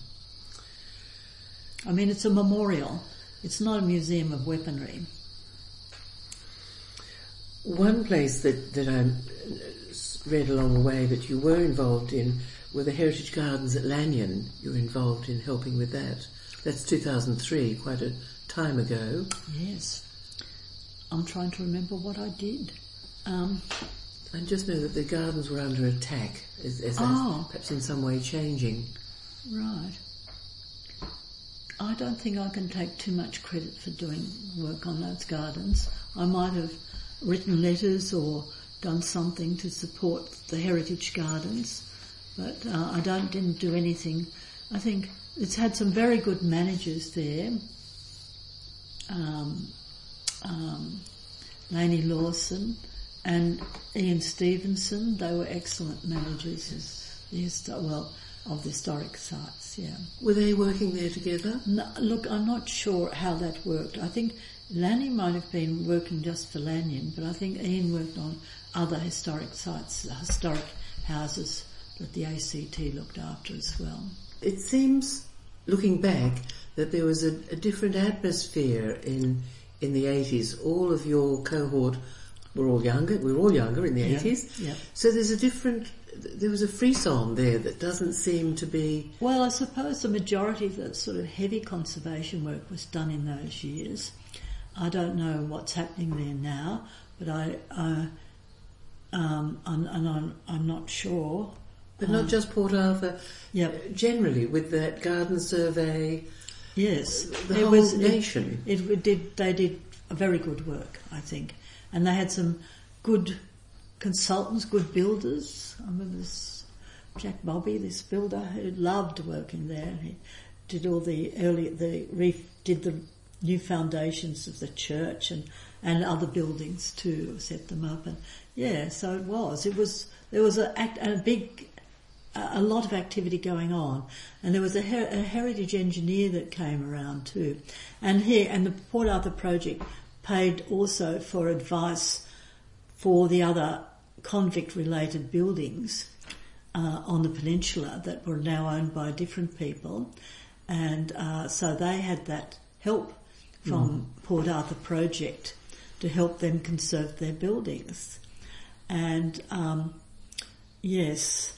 S2: I mean, it's a memorial. It's not a museum of weaponry.
S1: One place that, that I read along the way that you were involved in were the Heritage Gardens at Lanyon. You were involved in helping with that. That's two thousand three, quite a time ago.
S2: Yes. I'm trying to remember what I did. Um,
S1: I just know that the gardens were under attack. Is, is that
S2: oh.
S1: perhaps in some way changing?
S2: Right. I don't think I can take too much credit for doing work on those gardens. I might have written letters or done something to support the Heritage Gardens, but uh, I don't didn't do anything. I think it's had some very good managers there. Um, um, Laney Lawson and Ian Stevenson, they were excellent managers. Yes, well, of the historic sites, yeah.
S1: Were they working there together?
S2: No, look, I'm not sure how that worked. I think Lanny might have been working just for Lanyon, but I think Ian worked on other historic sites, historic houses that the A C T looked after as well.
S1: It seems, looking back, that there was a, a different atmosphere in in the eighties. All of your cohort were all younger. We were all younger in the
S2: Yeah,
S1: eighties.
S2: yeah.
S1: So there's a different. There was a frisson there that doesn't seem to be.
S2: Well, I suppose the majority of the sort of heavy conservation work was done in those years. I don't know what's happening there now, but I, uh, um, I'm, and I'm, I'm not sure.
S1: But not
S2: um,
S1: just Port Arthur.
S2: Yep.
S1: Generally, with that garden survey.
S2: Yes,
S1: The
S2: it
S1: whole
S2: was,
S1: nation.
S2: It, it did. They did a very good work, I think, and they had some good consultants, good builders. I remember this Jack Bobby, this builder, who loved working there. He did all the early, the re, did the new foundations of the church and and other buildings too, set them up, and yeah, so it was. It was there was a, a big. A lot of activity going on, and there was a, her- a heritage engineer that came around too, and here and the Port Arthur project paid also for advice for the other convict-related buildings uh, on the peninsula that were now owned by different people, and uh, so they had that help from mm. Port Arthur project to help them conserve their buildings, and um, yes.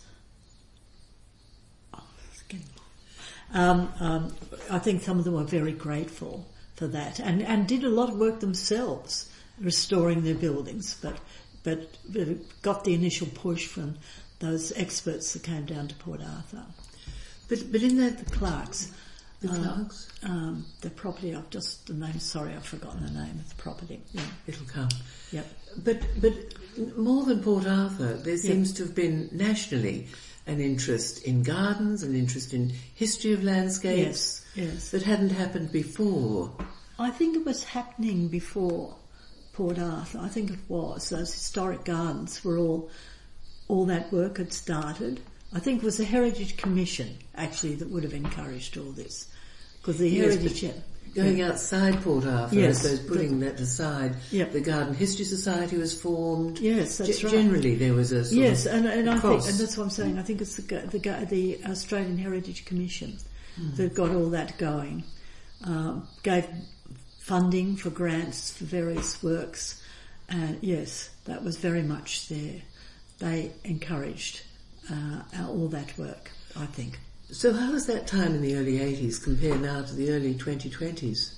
S2: Um, um, I think some of them were very grateful for that, and, and did a lot of work themselves, restoring their buildings, but, but but got the initial push from those experts that came down to Port Arthur.
S1: But but in that
S2: The Clarks.
S1: The
S2: uh,
S1: Clarks?
S2: Um, the property, I've just, the name, sorry, I've forgotten the name of the property. Yeah.
S1: It'll come.
S2: Yep.
S1: But but more than Port Arthur, there seems yep. to have been nationally an interest in gardens, an interest in history of landscapes
S2: yes, yes.
S1: that hadn't happened before.
S2: I think it was happening before Port Arthur. I think it was. Those historic gardens were all, all that work had started. I think it was the Heritage Commission, actually, that would have encouraged all this. Because the
S1: yes,
S2: Heritage...
S1: Going
S2: yeah.
S1: outside Port Arthur,
S2: yes,
S1: I suppose, putting
S2: the,
S1: that aside,
S2: yep.
S1: the Garden History Society was formed.
S2: Yes, that's
S1: G-
S2: right.
S1: Generally, there was a sort
S2: yes,
S1: of
S2: and, and I
S1: cross.
S2: think, and that's what I'm saying. I think it's the the, the Australian Heritage Commission
S1: mm.
S2: that got all that going. Um, gave funding for grants for various works, and yes, that was very much there. They encouraged uh, all that work, I think.
S1: So how was that time in the early eighties compared now to the early twenty twenties?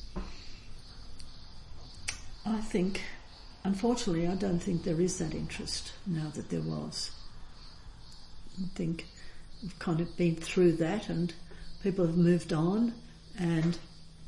S2: I think, unfortunately, I don't think there is that interest now that there was. I think we've kind of been through that and people have moved on, and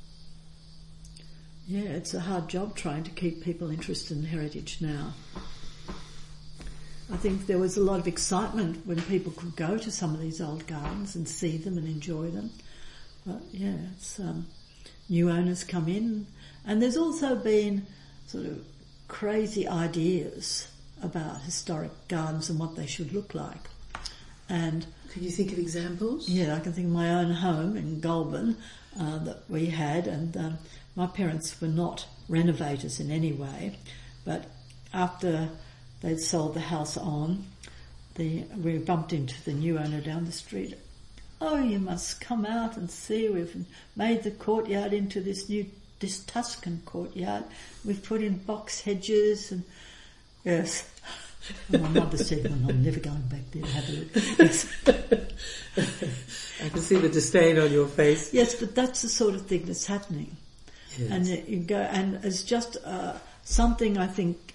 S2: yeah, it's a hard job trying to keep people interested in heritage now. I think there was a lot of excitement when people could go to some of these old gardens and see them and enjoy them. But yeah, it's um, new owners come in, and there's also been sort of crazy ideas about historic gardens and what they should look like. And
S1: can you think of examples?
S2: Yeah, I can think of my own home in Goulburn uh, that we had, and um, my parents were not renovators in any way, but after they'd sold the house on, the, we bumped into the new owner down the street. Oh, you must come out and see, we've made the courtyard into this new, this Tuscan courtyard. We've put in box hedges and, yes. And my mother said, well, I'm never going back there to have a look. Yes.
S1: I can see the disdain on your face.
S2: Yes, but that's the sort of thing that's happening.
S1: Yes.
S2: And you go, and it's just uh, something I think,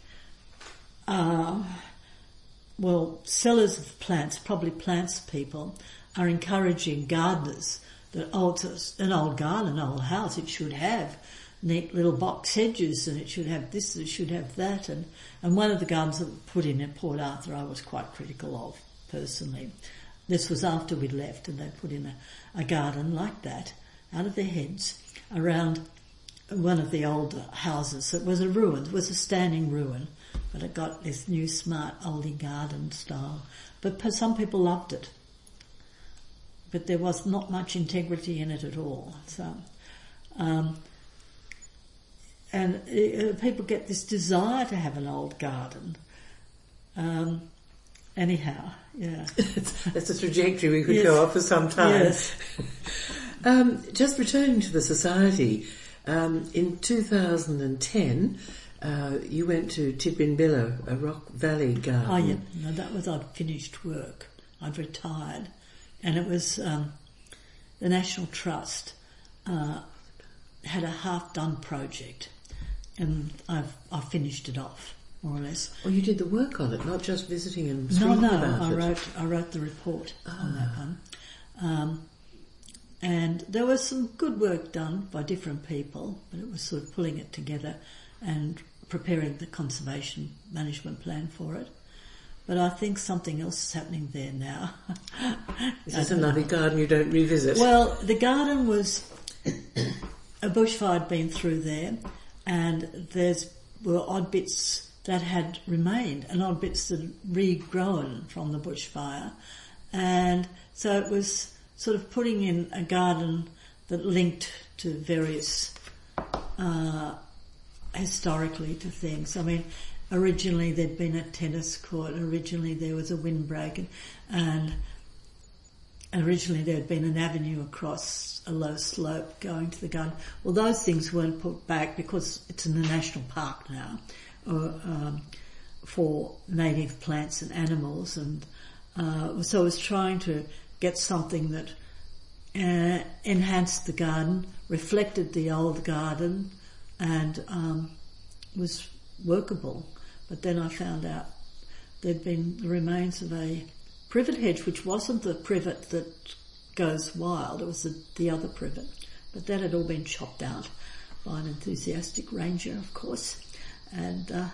S2: uh, well, sellers of plants, probably plants people, are encouraging gardeners that old, an old garden, an old house, it should have neat little box hedges, and it should have this, it should have that. And, and one of the gardens that were put in at Port Arthur I was quite critical of, personally. This was after we'd left, and they put in a, a garden like that, out of their heads, around one of the old houses. It was a ruin, it was a standing ruin, but it got this new smart oldie garden style. But some people loved it. But there was not much integrity in it at all. So, um, and uh, people get this desire to have an old garden. Um, anyhow, yeah.
S1: That's a trajectory we could
S2: yes.
S1: go off for some time.
S2: Yes.
S1: um, just returning to the society, um, in two thousand ten, uh, you went to Tidbinbilla, a Rock Valley garden.
S2: Oh, yeah. No, that was, I'd finished work. I'd retired. And it was um, the National Trust uh, had a half-done project, and I've I finished it off more or less.
S1: Oh, you did the work on it, not just visiting and
S2: no,
S1: speaking
S2: no,
S1: about
S2: I
S1: it.
S2: wrote I wrote the report
S1: ah.
S2: on that one, um, and there was some good work done by different people, but it was sort of pulling it together and preparing the conservation management plan for it. But I think something else is happening there now.
S1: Is this another garden you don't revisit?
S2: Well, the garden was, a bushfire had been through there, and there's were odd bits that had remained and odd bits that had regrown from the bushfire. And so it was sort of putting in a garden that linked to various, uh, historically to things. I mean, originally there'd been a tennis court, originally there was a windbreak, and, and originally there had been an avenue across a low slope going to the garden. Well, those things weren't put back because it's in the national park now, or, um, for native plants and animals, and uh, so I was trying to get something that uh, enhanced the garden, reflected the old garden, and um, was workable. But then I found out there'd been the remains of a privet hedge, which wasn't the privet that goes wild, it was the, the other privet. But that had all been chopped out by an enthusiastic ranger, of course. And uh,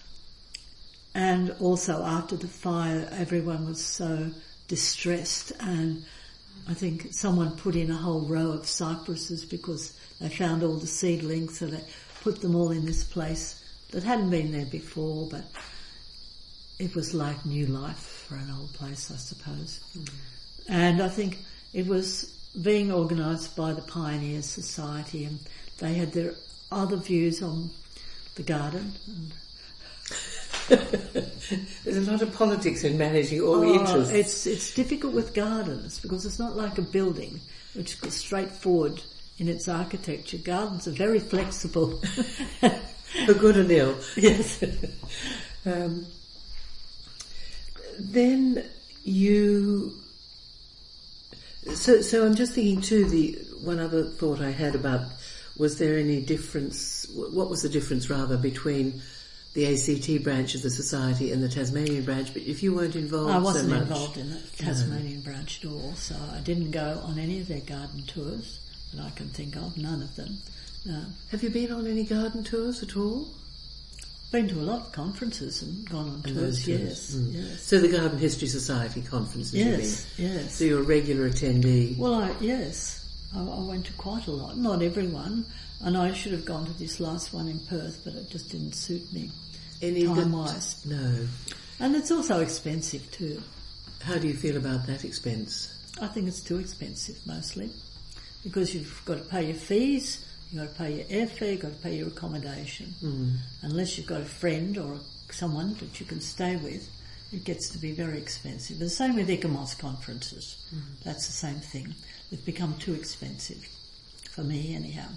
S2: and also after the fire, everyone was so distressed, and I think someone put in a whole row of cypresses because they found all the seedlings, so they put them all in this place that hadn't been there before, but it was like new life for an old place, I suppose. Mm. And I think it was being organised by the Pioneer Society, and they had their other views on the garden. And
S1: there's a lot of politics in managing all
S2: oh,
S1: the interests.
S2: It's, it's difficult with gardens because it's not like a building which is straightforward in its architecture. Gardens are very flexible.
S1: For good and ill.
S2: Yes.
S1: um, then you... So, so I'm just thinking too, the one other thought I had about, was there any difference, what was the difference rather between the A C T branch of the society and the Tasmanian branch? But if you weren't involved
S2: I wasn't
S1: so much,
S2: involved in the Tasmanian no. branch at all, so I didn't go on any of their garden tours that I can think of, none of them. No.
S1: Have you been on any garden tours at all?
S2: been to a lot of conferences and gone on
S1: And
S2: tours,
S1: those
S2: yes,
S1: tours. Mm.
S2: yes.
S1: So the Garden History Society conferences you've
S2: Yes,
S1: been.
S2: yes.
S1: So you're a regular attendee.
S2: Well, I, yes, I, I went to quite a lot. Not everyone, and I should have gone to this last one in Perth, but it just didn't suit me
S1: Any
S2: time-wise.
S1: that, no.
S2: And it's also expensive too.
S1: How do you feel about that expense?
S2: I think it's too expensive mostly, because you've got to pay your fees, you've got to pay your airfare, you've got to pay your accommodation.
S1: Mm.
S2: Unless you've got a friend or someone that you can stay with, it gets to be very expensive. The same with ICOMOS conferences. Mm. That's the same thing. They've become too expensive, for me anyhow.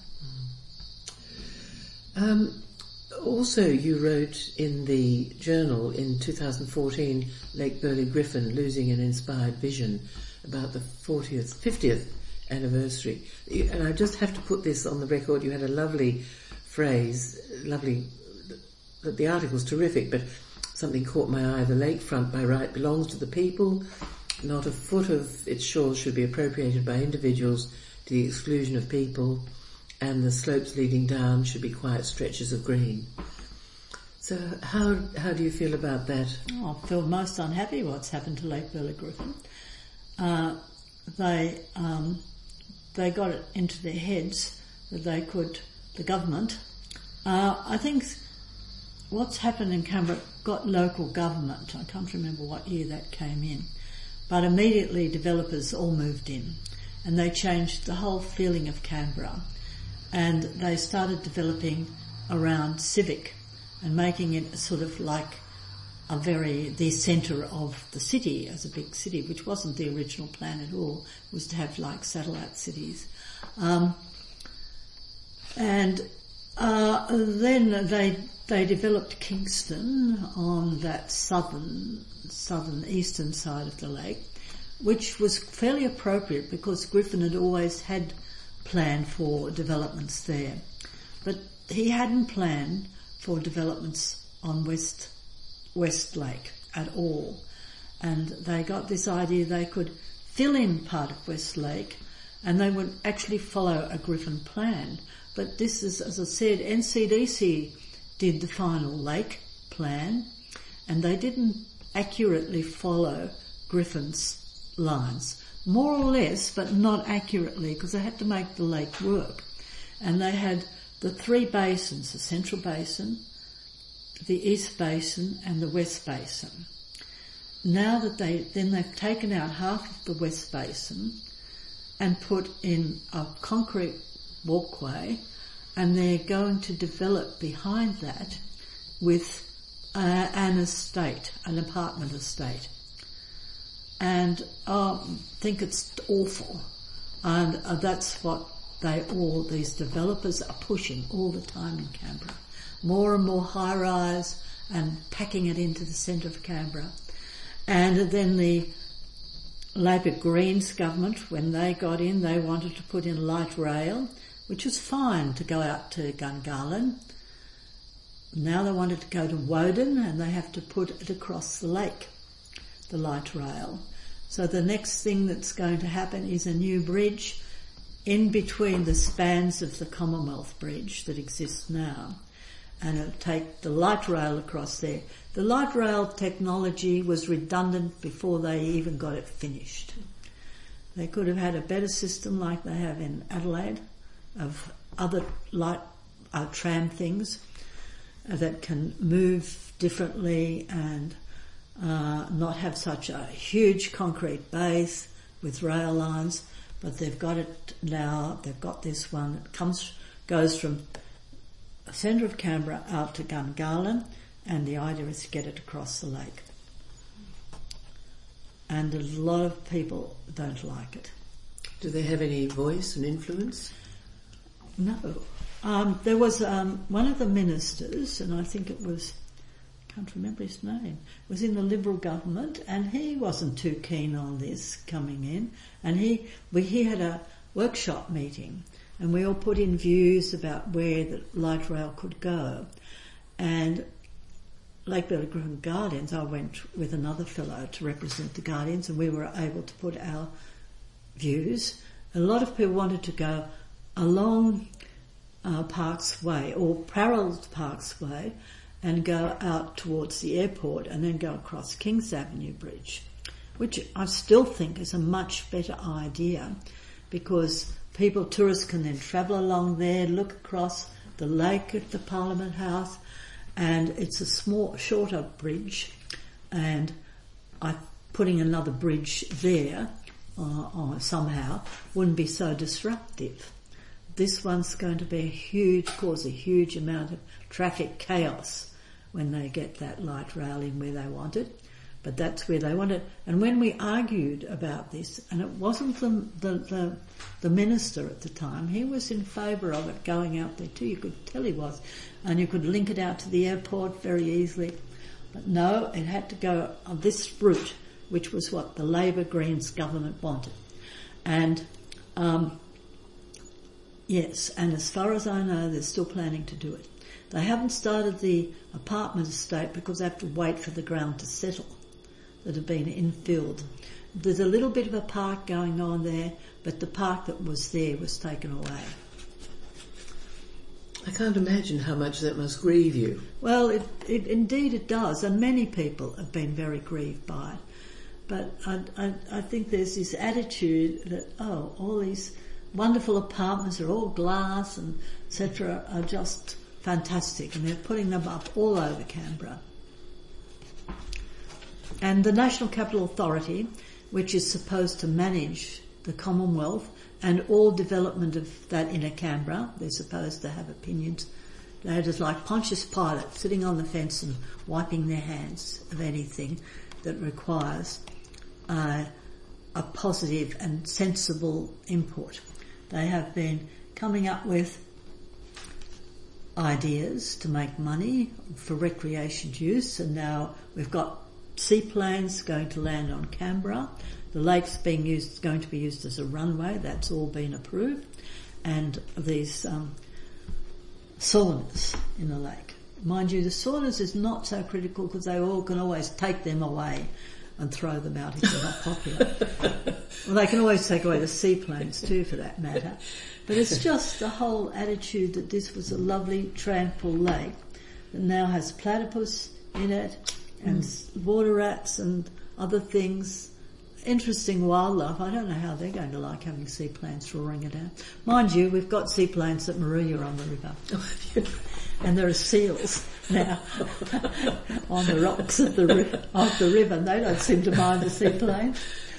S1: Mm. Um, also, you wrote in the journal in two thousand fourteen, Lake Burley Griffin, Losing an Inspired Vision, about the fortieth, fiftieth anniversary. And I just have to put this on the record. You had a lovely phrase, lovely, that the article's terrific, but something caught my eye. The lakefront by right belongs to the people. Not a foot of its shores should be appropriated by individuals to the exclusion of people, and the slopes leading down should be quiet stretches of green. So how how do you feel about that?
S2: Oh, I feel most unhappy what's happened to Lake Burley Griffin. Uh, they um, they got it into their heads that they could, the government, uh, I think what's happened in Canberra got local government. I can't remember what year that came in, but immediately developers all moved in and they changed the whole feeling of Canberra, and they started developing around Civic and making it sort of like a very, the centre of the city as a big city, which wasn't the original plan at all. It was to have like satellite cities. Um, and uh, then they they developed Kingston on that southern, southern eastern side of the lake, which was fairly appropriate because Griffin had always had planned for developments there. But he hadn't planned for developments on West West Lake at all, and they got this idea they could fill in part of West Lake and they would actually follow a Griffin plan. But this is, as I said, N C D C did the final lake plan and they didn't accurately follow Griffin's lines, more or less, but not accurately, because they had to make the lake work. And they had the three basins, the Central Basin, the East Basin and the West Basin. Now that they, then they've taken out half of the West Basin and put in a concrete walkway, and they're going to develop behind that with uh, an estate, an apartment estate. And I think it's awful. And uh, that's what they all, these developers are pushing all the time in Canberra. More and more high-rise and packing it into the centre of Canberra. And then the Labor Greens government, when they got in, they wanted to put in light rail, which was fine to go out to Gungahlin. Now they wanted to go to Woden and they have to put it across the lake, the light rail. So the next thing that's going to happen is a new bridge in between the spans of the Commonwealth Bridge that exists now. And it'll take the light rail across there. The light rail technology was redundant before they even got it finished. They could have had a better system like they have in Adelaide of other light uh, tram things uh, that can move differently and uh, not have such a huge concrete base with rail lines. But they've got it now. They've got this one. It comes, goes from the centre of Canberra out to Gungahlin, and the idea is to get it across the lake. And a lot of people don't like it.
S1: Do they have any voice and influence?
S2: No. Um, there was um, one of the ministers, and I think it was, I can't remember his name, was in the Liberal government, and he wasn't too keen on this coming in. And he, we, he had a workshop meeting, and we all put in views about where the light rail could go. And Lake Burley Griffin Guardians, I went with another fellow to represent the Guardians, and we were able to put our views. A lot of people wanted to go along uh, Parks Way or parallel to Parks Way and go out towards the airport and then go across Kings Avenue Bridge, which I still think is a much better idea because people, tourists can then travel along there, look across the lake at the Parliament House, and it's a small, shorter bridge, and I putting another bridge there uh, uh, somehow wouldn't be so disruptive. This one's going to be a huge, cause a huge amount of traffic chaos when they get that light rail in where they want it. But that's where they want it. And when we argued about this, and it wasn't the, the, the, the minister at the time, he was in favour of it going out there too. You could tell he was. And you could link it out to the airport very easily. But no, it had to go on this route, which was what the Labor Greens government wanted. And um, yes, and as far as I know, they're still planning to do it. They haven't started the apartment estate because they have to wait for the ground to settle that have been infilled. There's a little bit of a park going on there, but the park that was there was taken away.
S1: I can't imagine how much that must grieve you.
S2: Well, it, it, indeed it does, and many people have been very grieved by it. But I, I, I think there's this attitude that, oh, all these wonderful apartments are all glass and et cetera are just fantastic, and they're putting them up all over Canberra. And the National Capital Authority, which is supposed to manage the Commonwealth and all development of that inner Canberra, they're supposed to have opinions. They're just like Pontius Pilate sitting on the fence and wiping their hands of anything that requires uh, a positive and sensible input. They have been coming up with ideas to make money for recreation use, and now we've got seaplanes going to land on Canberra. The lake's being used, going to be used as a runway. That's all been approved. And these um, saunas in the lake. Mind you, the saunas is not so critical because they all can always take them away and throw them out if they're not popular. Well, they can always take away the seaplanes too, for that matter. But it's just the whole attitude that this was a lovely, tranquil lake that now has platypus in it and mm. water rats and other things. Interesting wildlife. I don't know how they're going to like having seaplanes roaring it out. Mind you, we've got seaplanes at Moruya on the river. And there are seals now on the rocks of the, ri- of the river. They don't seem to mind the seaplane.